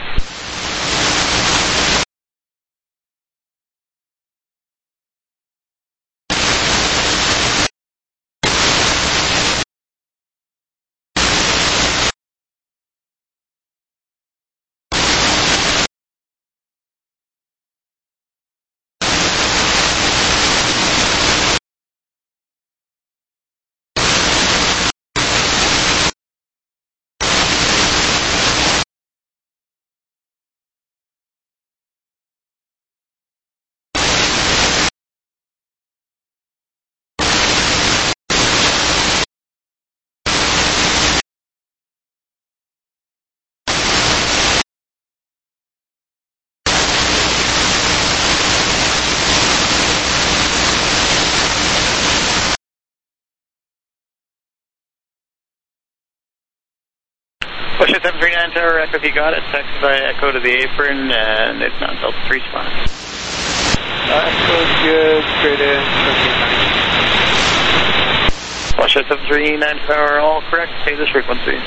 seven three nine Tower Echo, if you got it, text by Echo to the apron, and it's not Delta three spot. Uh, Echo's good, straight in, seven three nine. Watch that seven three nine Tower, all correct, save this frequency.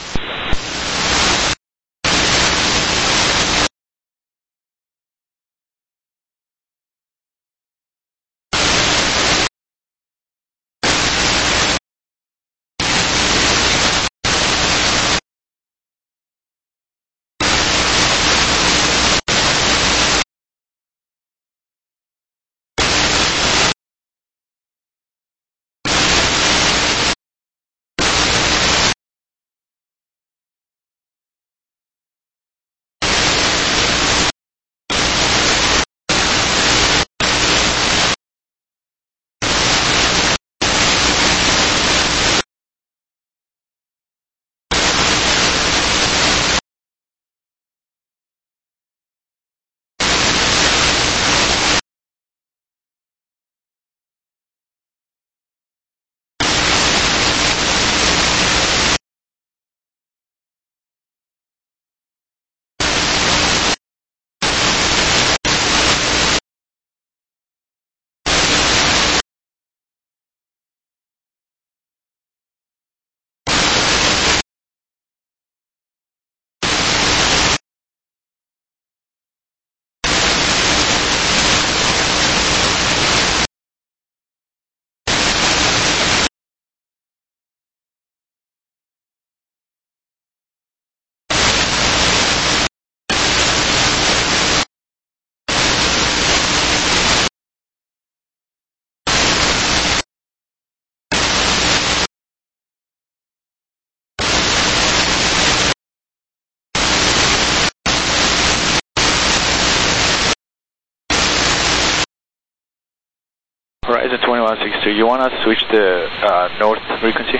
Horizon twenty-one sixty-two, you want us to switch the uh, north frequency?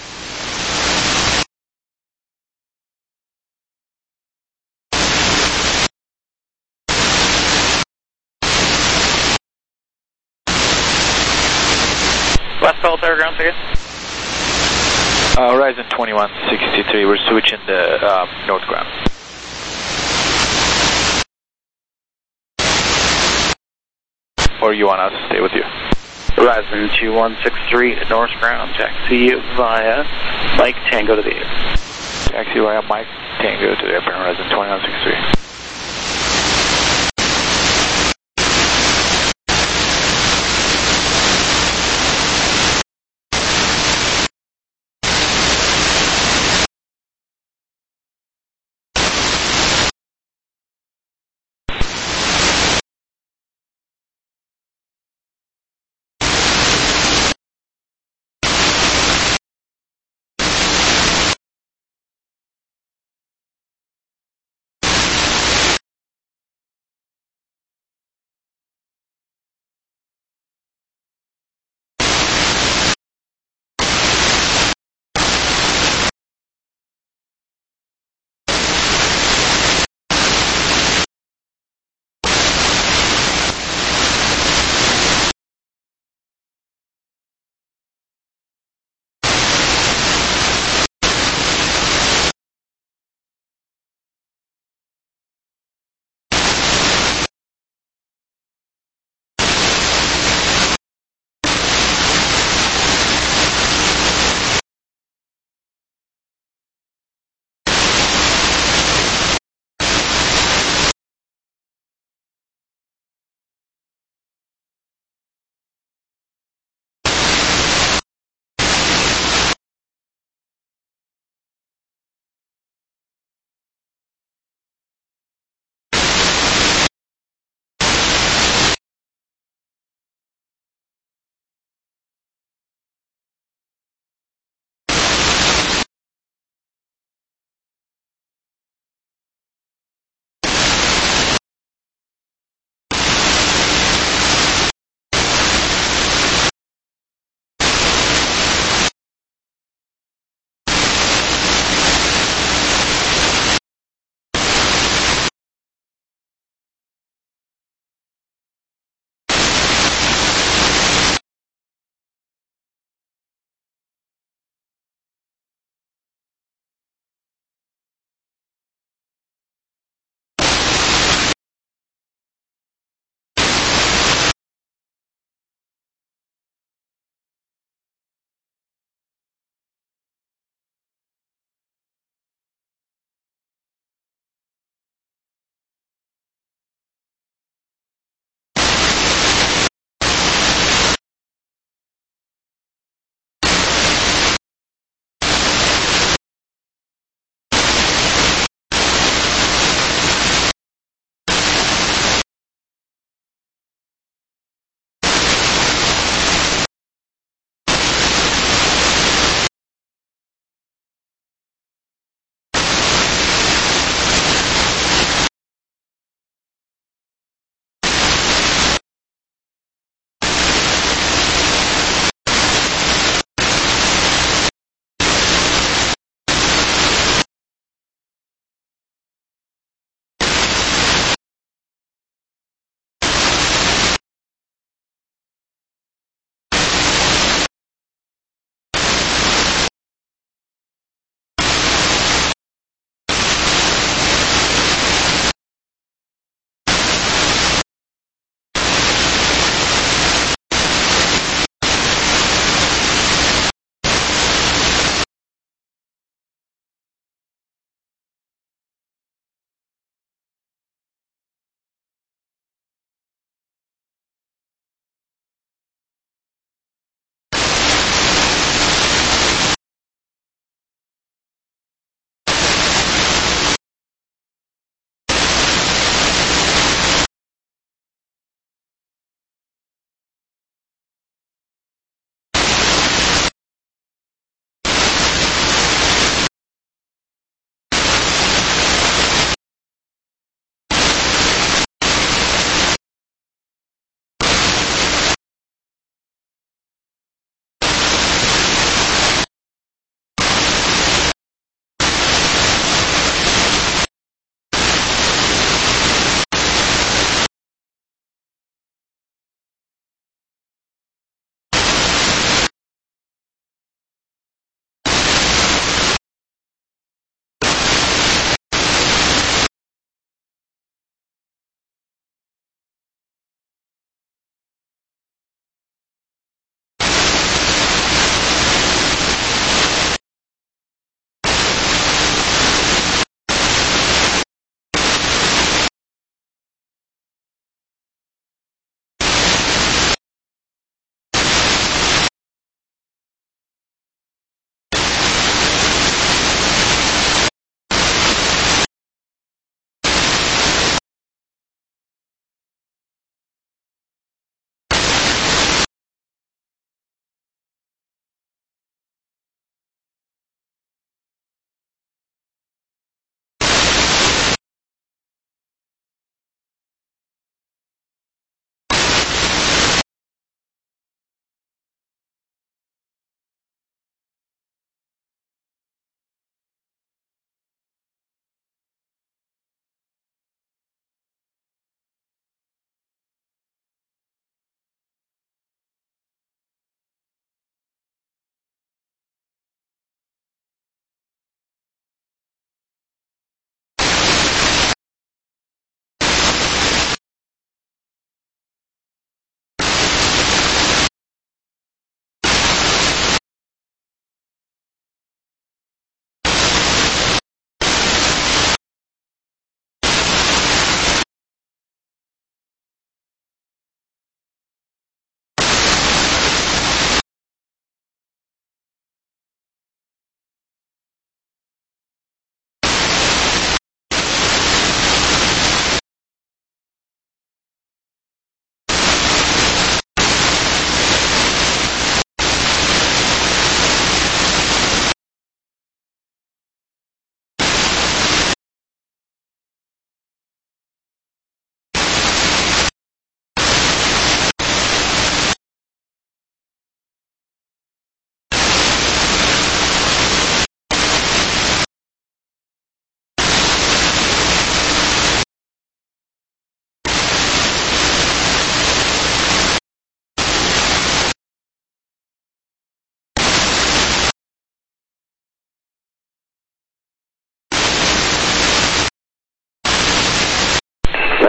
Last call, Tower ground again. Uh, Horizon twenty-one sixty-three, we're switching the uh, north ground. Or you want us to stay with you? Horizon two one six three, North ground, taxi via Mike Tango to the apron. Taxi via Mike Tango to the apron, Horizon twenty-one sixty-three.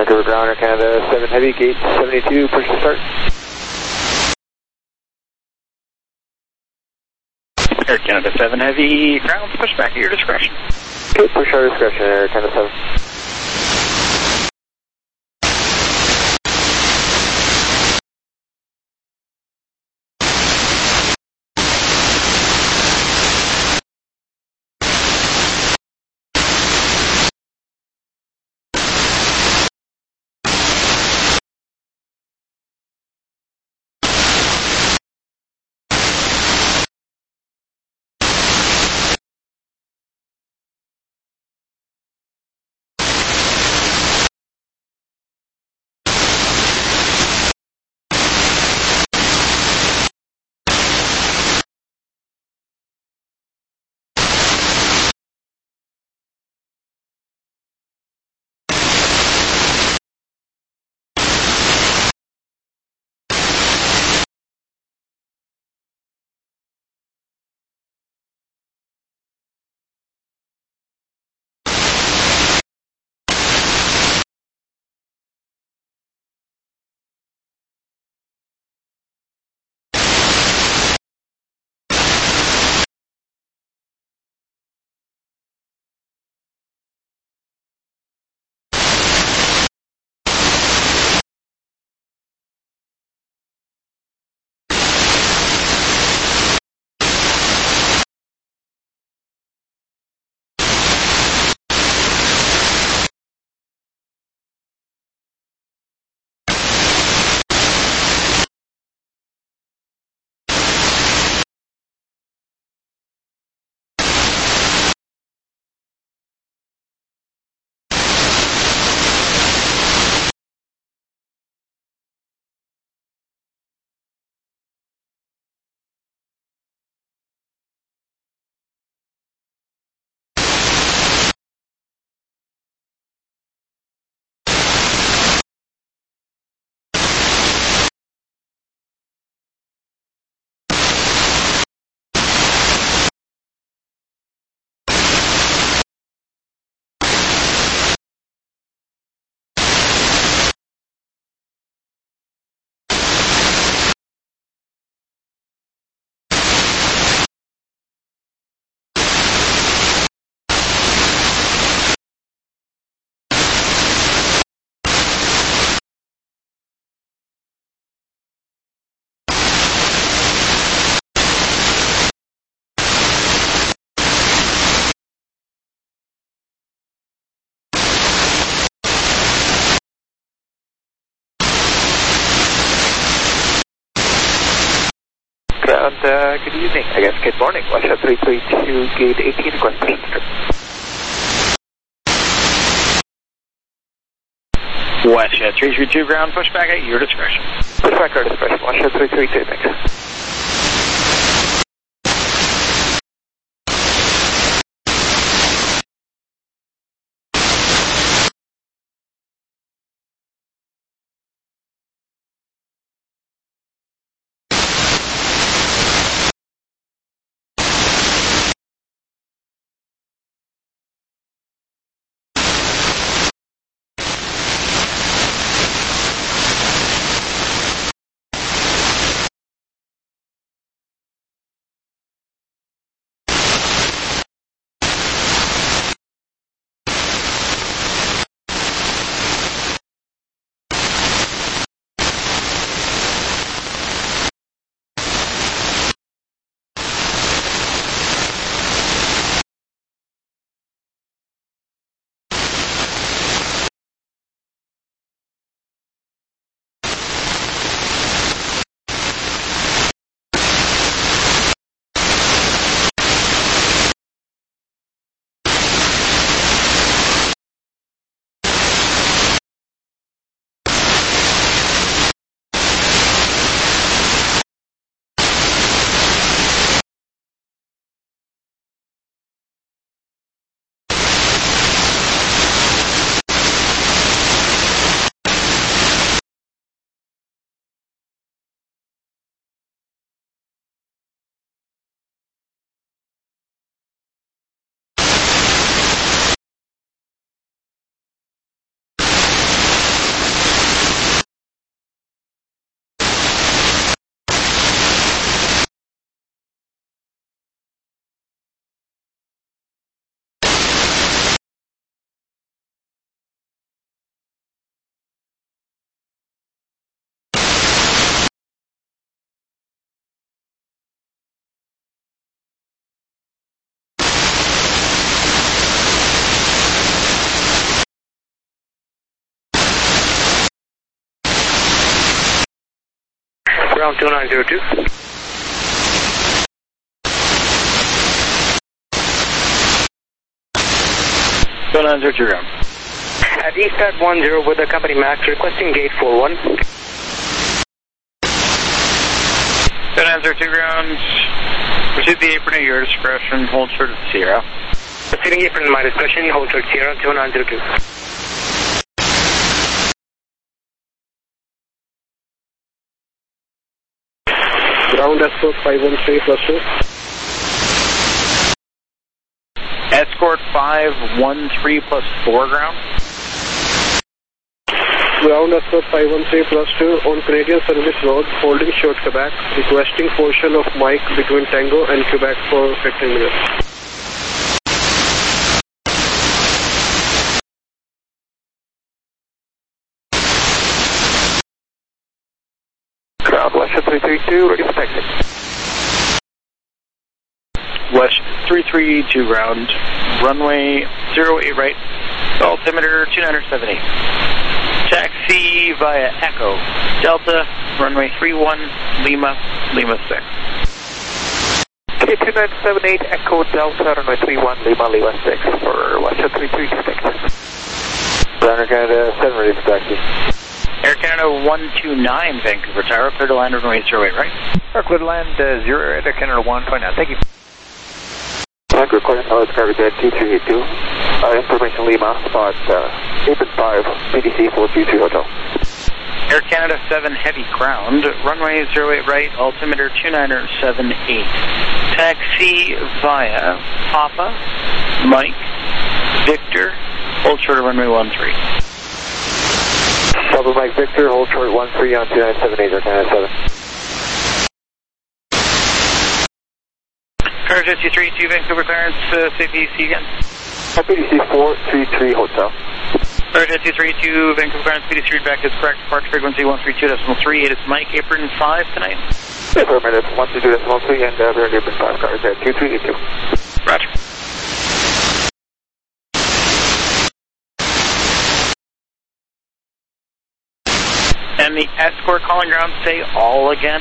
Vancouver ground, Air Canada seven Heavy, gate seventy-two, push to start. Air Canada seven Heavy, ground, push back at your discretion. Okay, push our discretion, Air Canada seven. Ground, uh, good evening, I guess good morning, Westjet three three two, gate eighteen, request passenger. Westjet three three two, ground, push back at your discretion. Push back our discretion, Westjet three three two, thanks. Ground two nine zero two. two nine zero two ground. At Eastpad one zero with the company Max, requesting gate four one. two nine zero two ground. Proceed the apron at your discretion, hold short of Sierra. Proceeding apron at my discretion, hold short Sierra two nine zero two. Ground escort five one three plus two. Escort five one three plus four ground. Ground escort five one three plus two on Canadian Service Road, holding short Quebec, requesting portion of Mike between Tango and Quebec for fifteen minutes. Ground West three three two, ready for taxi. West three three two ground, runway zero eight right, altimeter two nine seven eight. Taxi via Echo, Delta, runway three one, Lima, Lima six. K two nine seven eight, Echo Delta, runway three one, Lima, Lima six for West three three two, taxi. Air Canada seven, ready for taxi. Air Canada one two nine, Vancouver Tower, clear to land runway zero eight right. Clear to land uh, zero eight, Air Canada one two nine, thank you. Tank recording, oh, it's Cargo Jet two three eight two. Uh, information Lima, spot uh, apron five, B D C four two three Hotel. Air Canada seven, heavy ground, runway zero eight right, altimeter two nine seven eight. Taxi via Papa, Mike, Victor, hold short of runway one three. Papa Mike Victor, hold short one three on two nine seven eight, Air Canada seven. Cargo Jet two three eight two, Vancouver clearance, uh, safety D C again. B D C four three three Hotel. Cargo Jet two three eight two, Vancouver clearance, B D C readback is correct, departure frequency one three two point three eight, it's Mike, apron five tonight. Affirmative, one three two point three and uh, we're in apron five, Cargo Jet two three eight two. Roger. And the escort calling ground, say all again.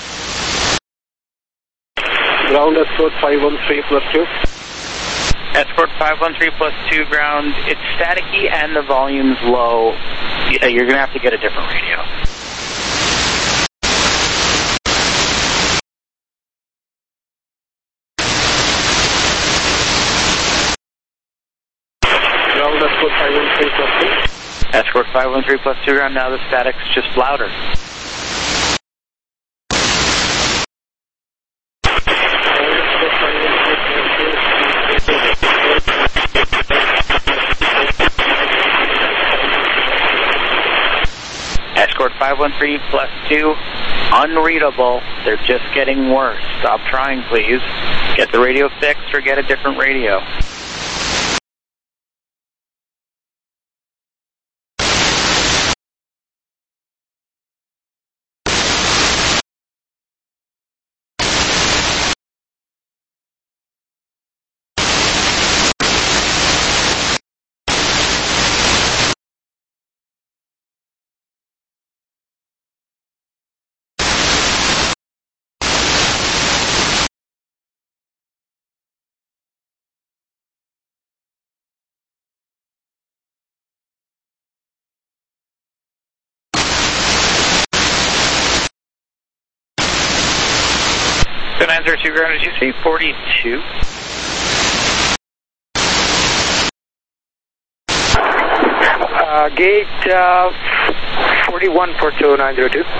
Ground escort five one three plus two. Escort five one three plus two ground, it's staticky and the volume's low. Yeah, you're going to have to get a different radio. Ground escort five one three plus two. Escort five one three plus two ground, now the static's just louder. Escort five one three plus two, unreadable, they're just getting worse. Stop trying, please. Get the radio fixed or get a different radio. Good answer two ground, did you say forty-two? Uh, gate uh, forty-one for two nine zero two.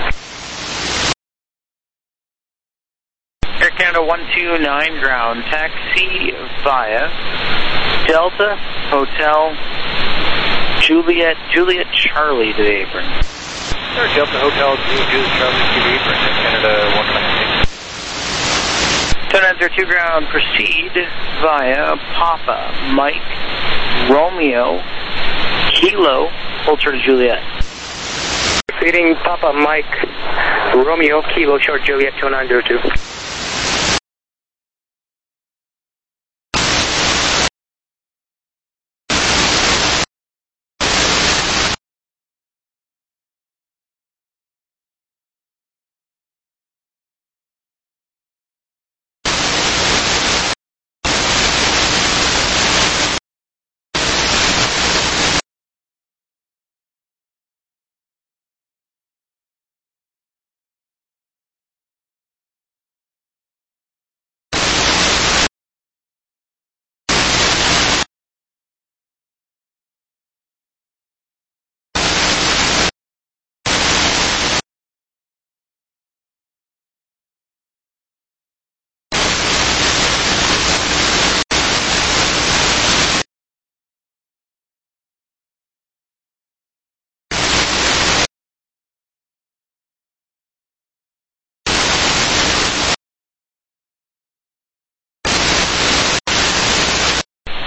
Air Canada one two nine ground, taxi via Delta Hotel Juliet Juliet Charlie to the apron. Sir, Delta Hotel Juliet Charlie to the apron, Air Canada one two nine. two nine zero two ground, proceed via Papa Mike Romeo Kilo, hold short of Juliet. Proceeding Papa Mike Romeo Kilo short Juliet two nine zero two.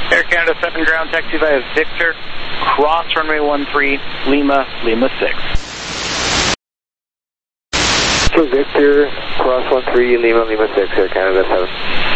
Air Canada seven ground taxi via Victor, cross runway one three, Lima, Lima six. To Victor, cross one three, Lima, Lima six, Air Canada seven.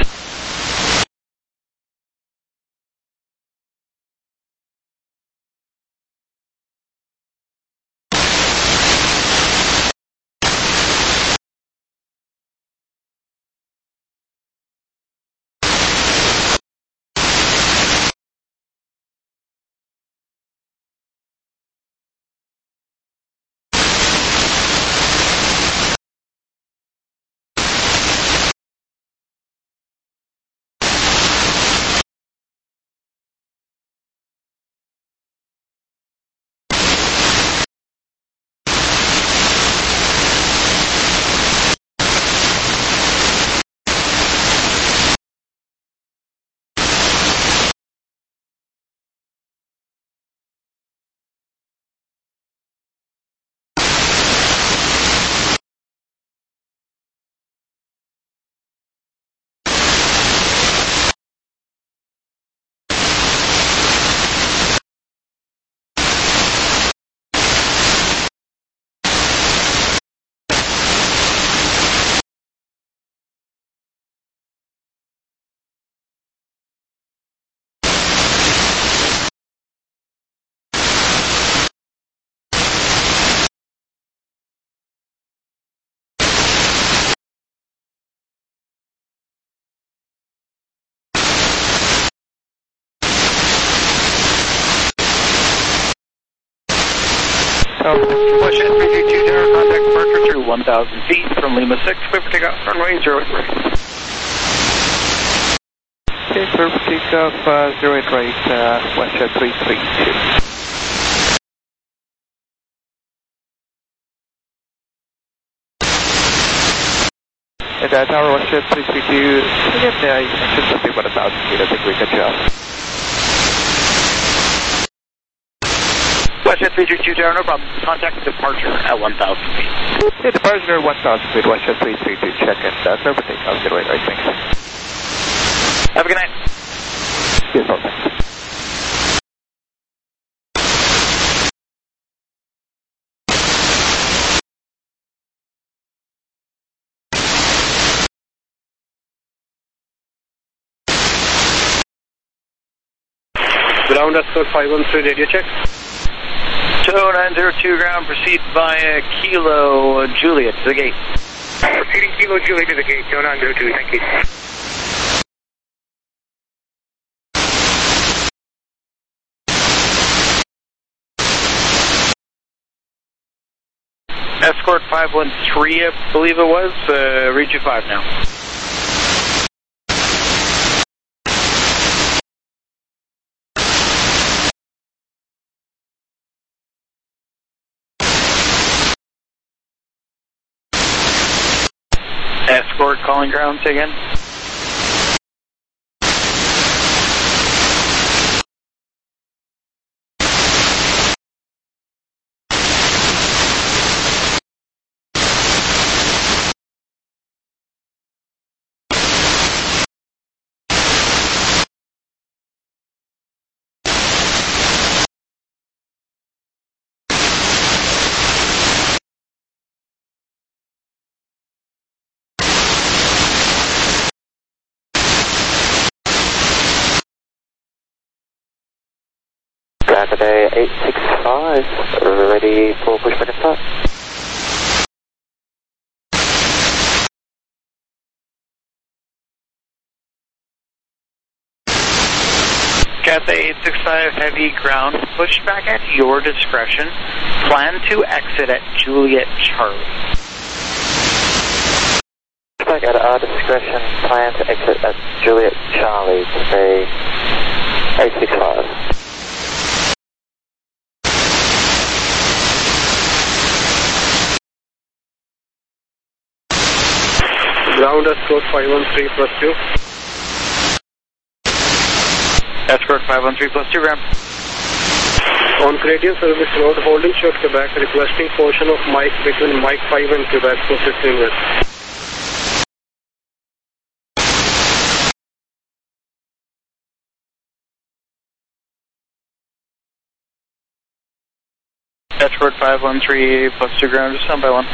Washington three two two, tower contact departure through one thousand feet from Lima six, clear for takeoff, runway zero eight right. Okay, clear for takeoff, uh, zero eight right, uh, Westjet three three two. And uh, tower Westjet three three two, again, uh, you mentioned something about one thousand feet, I think we can adjust. Westjet three three two, tower, no problem. Contact departure at one thousand feet. Yeah, departure at one thousand feet, Westjet three three two, check in, uh, clear for takeoff, zero eight right, thanks. Have a good night. Yes, all, thanks. Ground escort five one three, radio check. two nine zero two ground, proceed via Kilo Juliet to the gate. Proceeding Kilo Juliet to the gate, two nine zero two, thank you. Escort five one three, I believe it was, uh, read you five now. Escort calling ground, say again. Saturday eight six five, ready for pushback and start. Cathay eight six five, heavy ground, pushback at your discretion. Plan to exit at Juliet Charlie. Pushback at our discretion, plan to exit at Juliet Charlie, Cathay eight six five. Ground escort five one three plus two. Escort five one three plus two, ground. On Canadian Service Road, holding short Quebec, requesting portion of Mike between Mike five and Quebec for fifteen minutes. Escort five one three plus two ground, just down by one.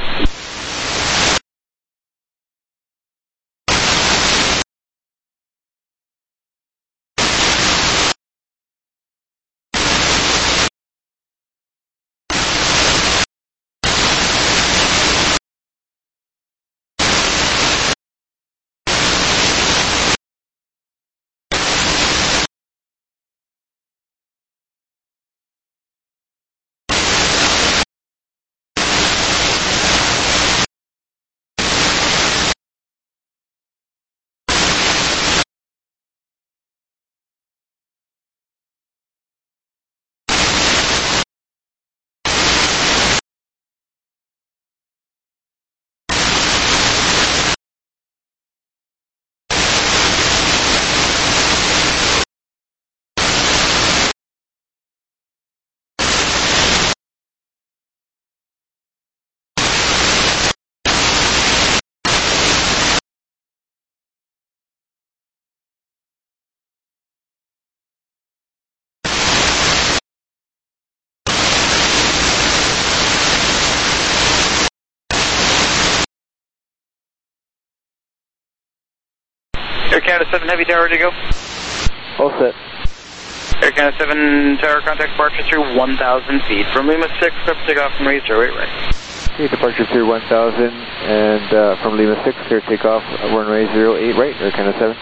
Air Canada seven Heavy Tower, ready to go? All set. Air Canada seven Tower, contact departure through one thousand feet. From Lima six, clear for takeoff from Reed, zero eight right. Okay, departure through one thousand, and uh, from Lima six, clear takeoff, runway zero eight right, Air Canada seven.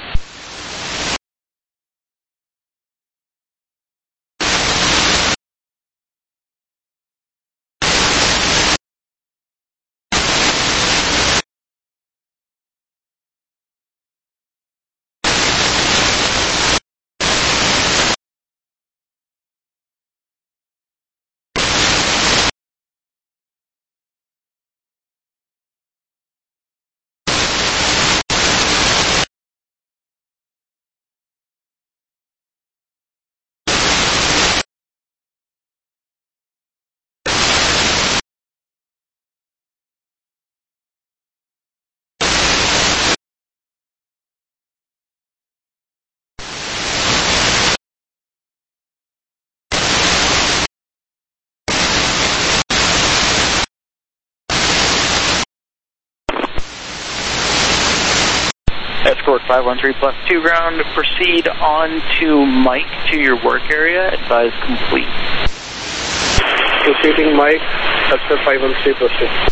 Escort five one three plus two ground, proceed on to Mike to your work area, advise complete. Proceeding Mike, Escort five one three plus two.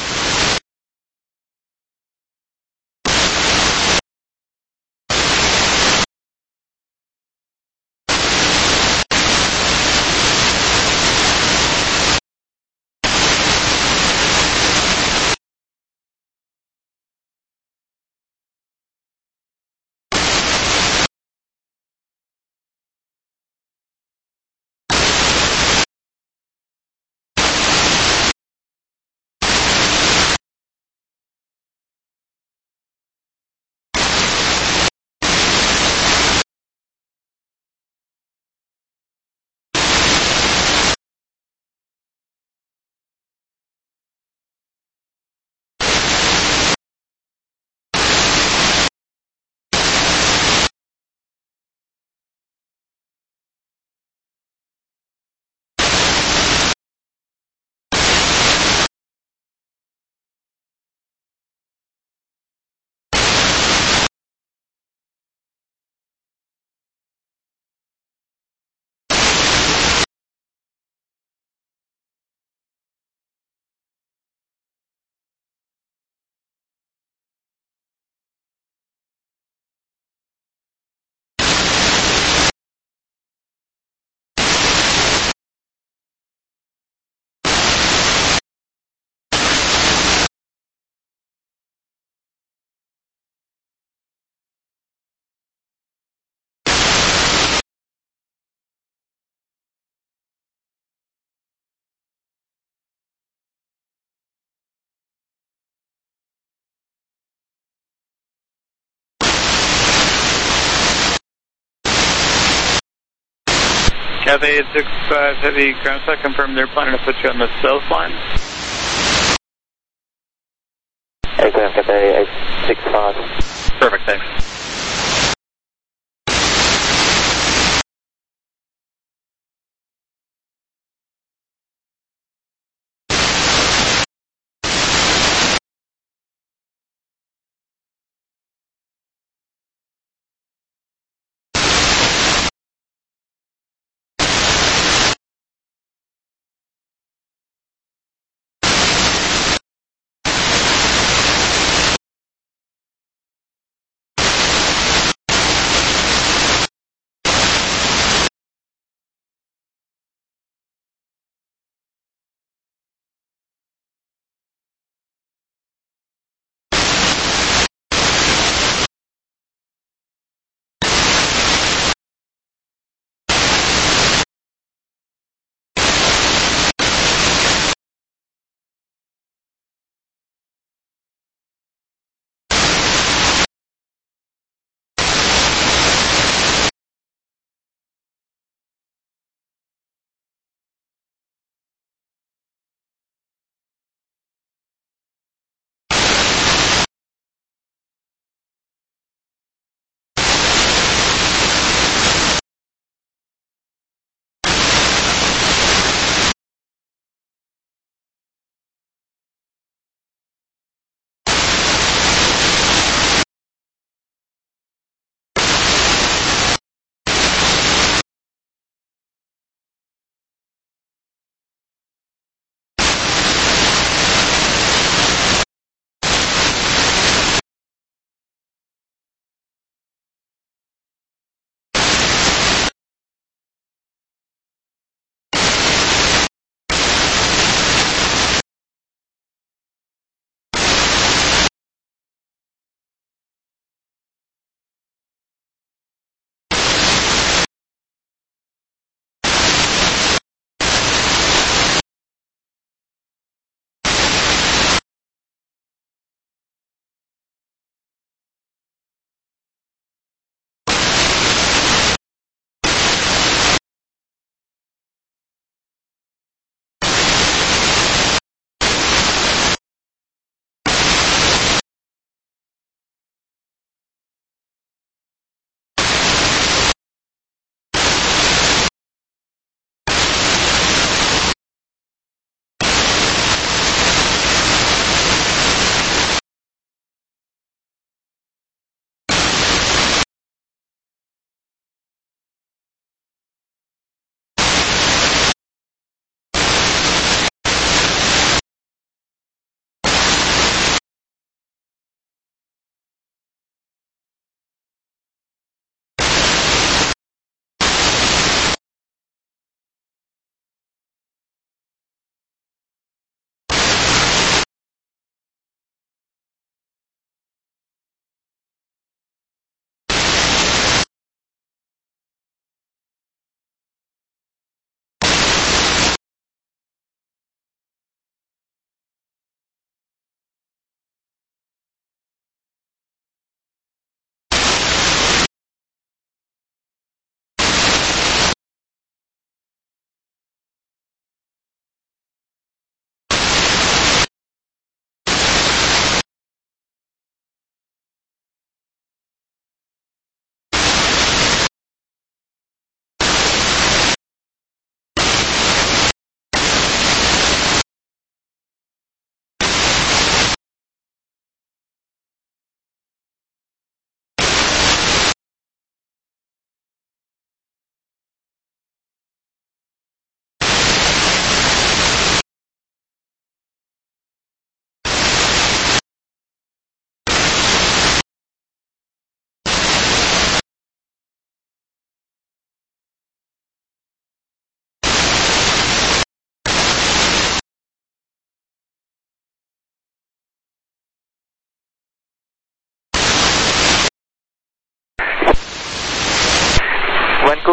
Cathay eight six five Heavy ground set, confirm they're planning to put you on the south line. Aircraft Cathay eight six five. Perfect, thanks.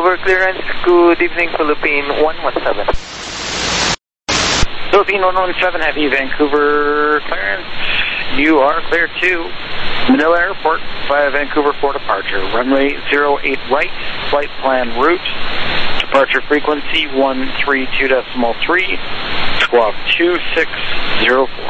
Vancouver clearance, good evening, Philippine one one seven. Philippine one one seven Heavy, Vancouver clearance. You are clear to Manila Airport via Vancouver for departure. Runway zero eight right, flight plan route. Departure frequency one three two decimal three, squawk two six zero four.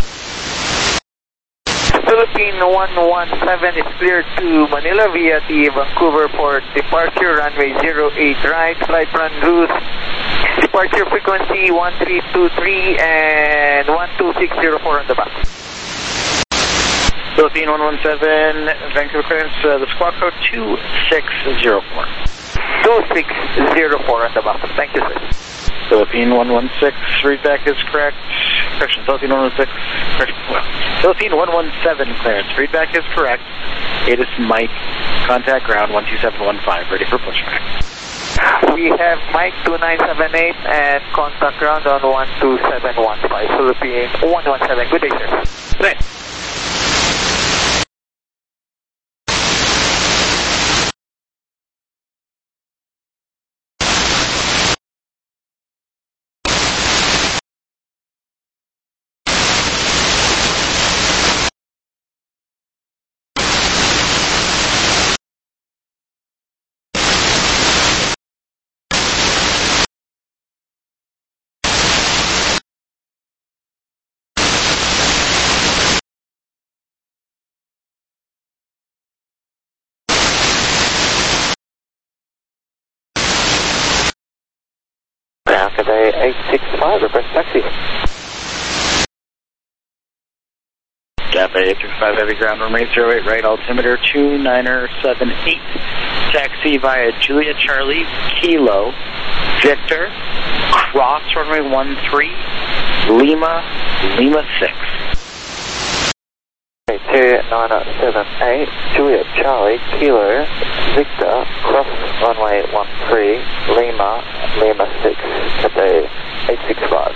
Philippine one one seven is cleared to Manila via the Vancouver Port departure, runway zero eight right, flight plan route, departure frequency one three two three and one two six zero four on the back. Philippine one one seven, Vancouver clearance, uh, the squawk code two six zero four. two six zero four on the back. Thank you, sir. Philippine one one six, readback is correct. Correction, Philippine one one six, correction, well, Philippine one one seven clearance, readback is correct. It is Mike, contact ground one two seven one five, ready for pushback. We have Mike two nine seven eight and contact ground on one two seven one five, Philippine one one seven. Good day, sir. Good day. Cafe eight six five, request taxi. Cafe eight six five, heavy ground, runway zero eight right, altimeter two niner seven eight. Taxi via Juliet Charlie, Kilo, Victor, cross runway one three, Lima, Lima six. two niner seven eight, Juliet Charlie, Kilo, Victor, cross runway one three, Lima, Lima six, Cafe eight six five.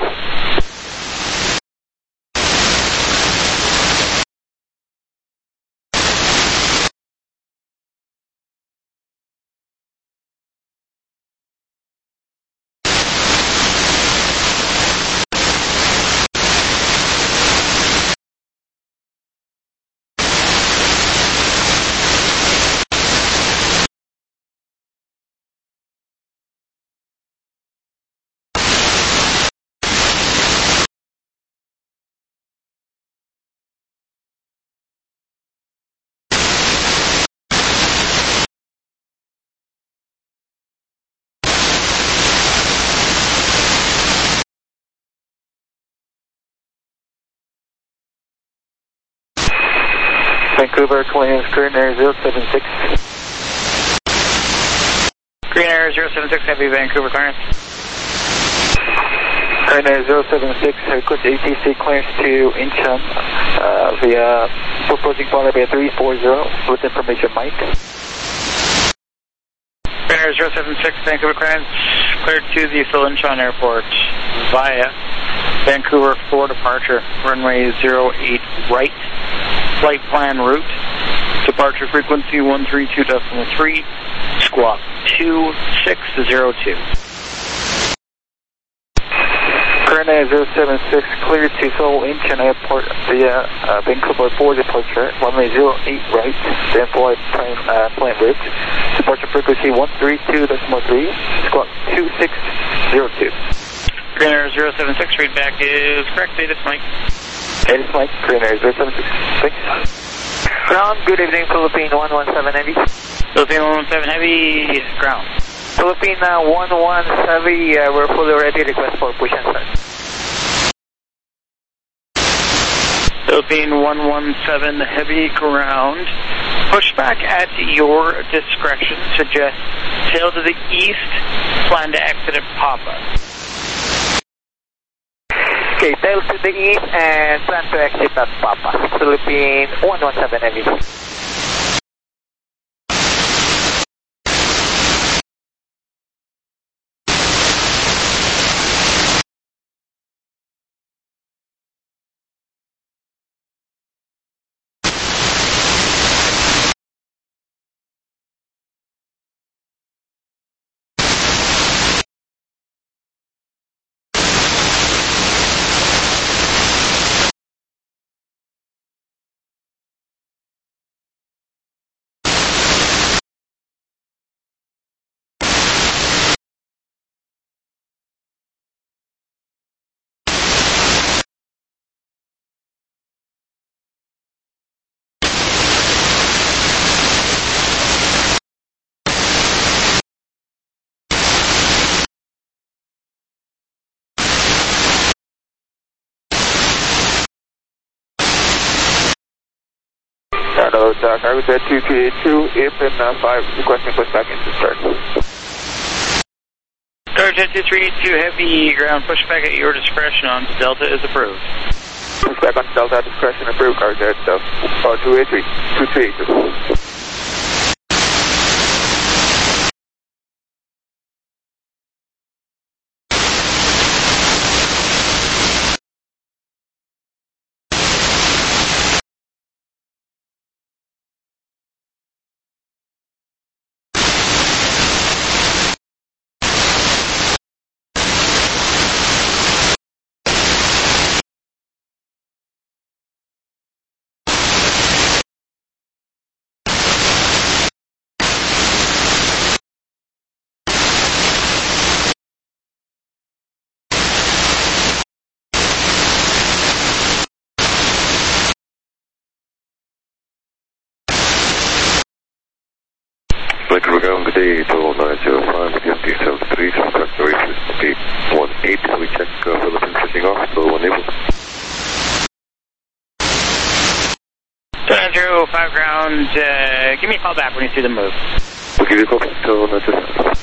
Vancouver, clearance, Green Air zero seven six. Green Air zero seven six, heavy Vancouver clearance. Green Air zero seven six, request A T C clearance to Incheon uh, via proposing flight via three four zero with information Mike. Green Air zero seven six, Vancouver clearance, cleared to the Phil Incheon Airport via Vancouver for departure, runway zero eight right, flight plan route, departure frequency one three two decimal three, squawk two six zero two. Green Air zero seven six, cleared to Seoul Incheon Airport via uh, Vancouver for departure, runway zero eight right, then flight plan, uh, plan route, departure frequency one three two decimal three, squawk two six zero two. Green Air zero seven six, readback is correct, Davis Mike. Davis Mike, Green Air zero seven six, thanks. Ground, good evening, Philippine one one seven Heavy. Philippine one one seven Heavy, ground. Philippine uh, one one Heavy, uh, we're fully ready, request for push and start. Philippine one one seven Heavy, ground. Pushback at your discretion, suggest tail to the east, plan to exit at Papa. Okay, tail to the east and plan to exit at Papa. Philippine one one seven Heavy. Hello, uh, Cargo Jet two three eight two, airplane uh, five, requesting pushback into start. Cargo Jet two three eight two, heavy ground pushback at your discretion on Delta is approved. Pushback on Delta discretion approved, Cargo Jet uh, two eight three, two three eight two. Ground, good day, total nine zero five, M D seven three, request oasis eight one eight, we check uh, Philippines fishing off, so one able. nine zero five ground, uh, give me a call back when you see them move. We'll give you a call back, total nine zero five.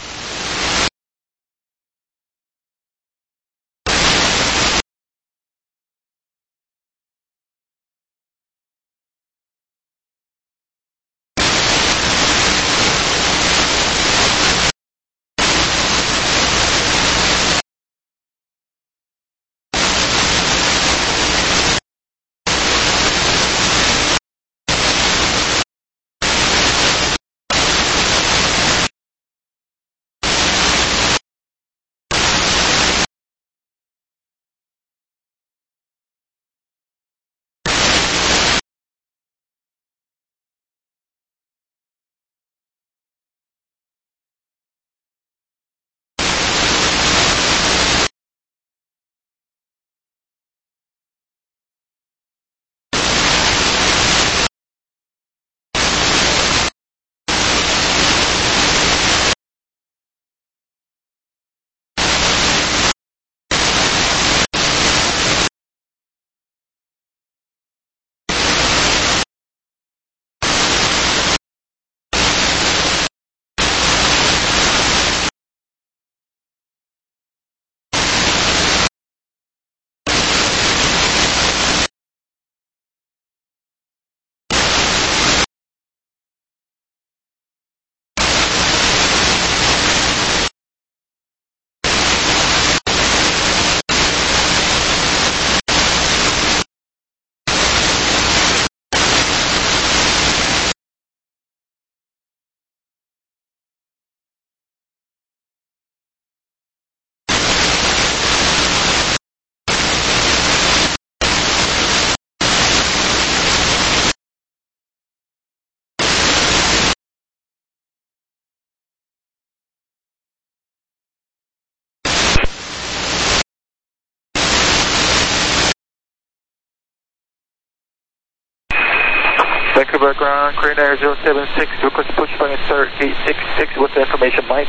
Vancouver ground, Crane Air zero seven six, request pushback in start eight six six, what's the information, Mike?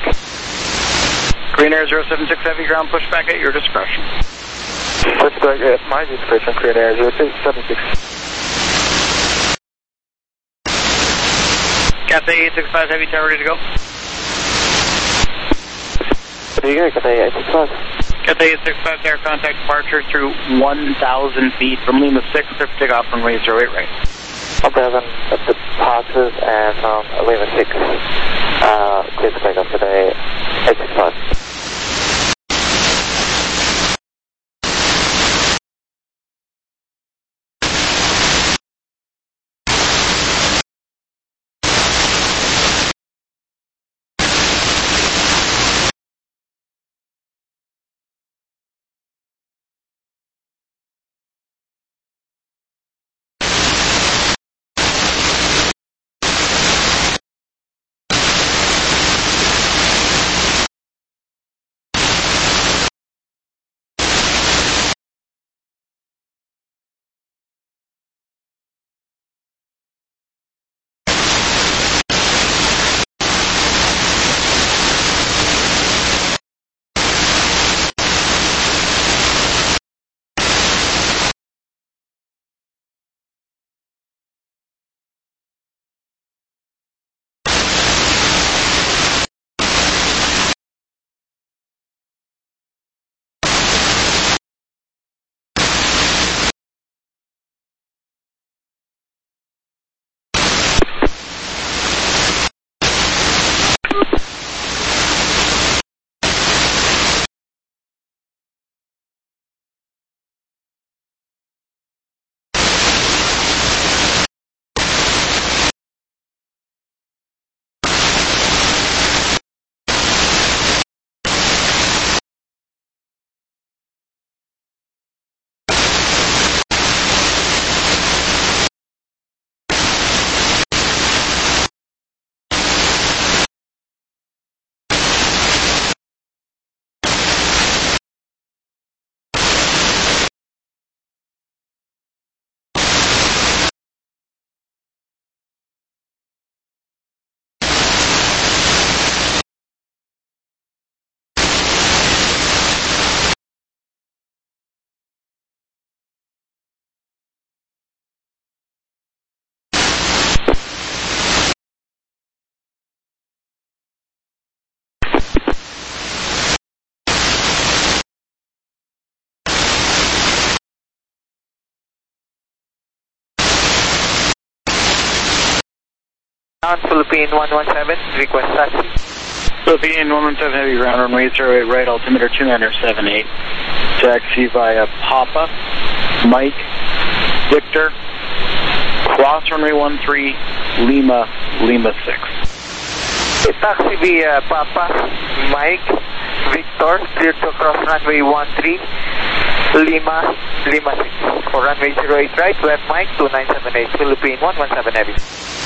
Crane Air zero seven six, heavy ground pushback at your discretion. Pushback at my discretion, Crane Air zero seven six. Cathay eight six five, heavy tower ready to go. There you go, Cathay eight six five. Cathay eight six five, air contact departure through one thousand feet from Lima six, clear for takeoff runway zero eight right. one thousand departures and from Lima six, uh, clear for takeoff today, eight six five. Down Philippine one one seven, request taxi. Philippine one one seven Heavy ground, runway zero eight right, altimeter two niner seven eight. Taxi via Papa, Mike, Victor, cross runway one three, Lima, Lima six. Taxi via Papa, Mike, Victor, clear to cross runway one three, Lima, Lima six. For runway zero eight right, left Mike two nine seven eight, Philippine one one seven Heavy.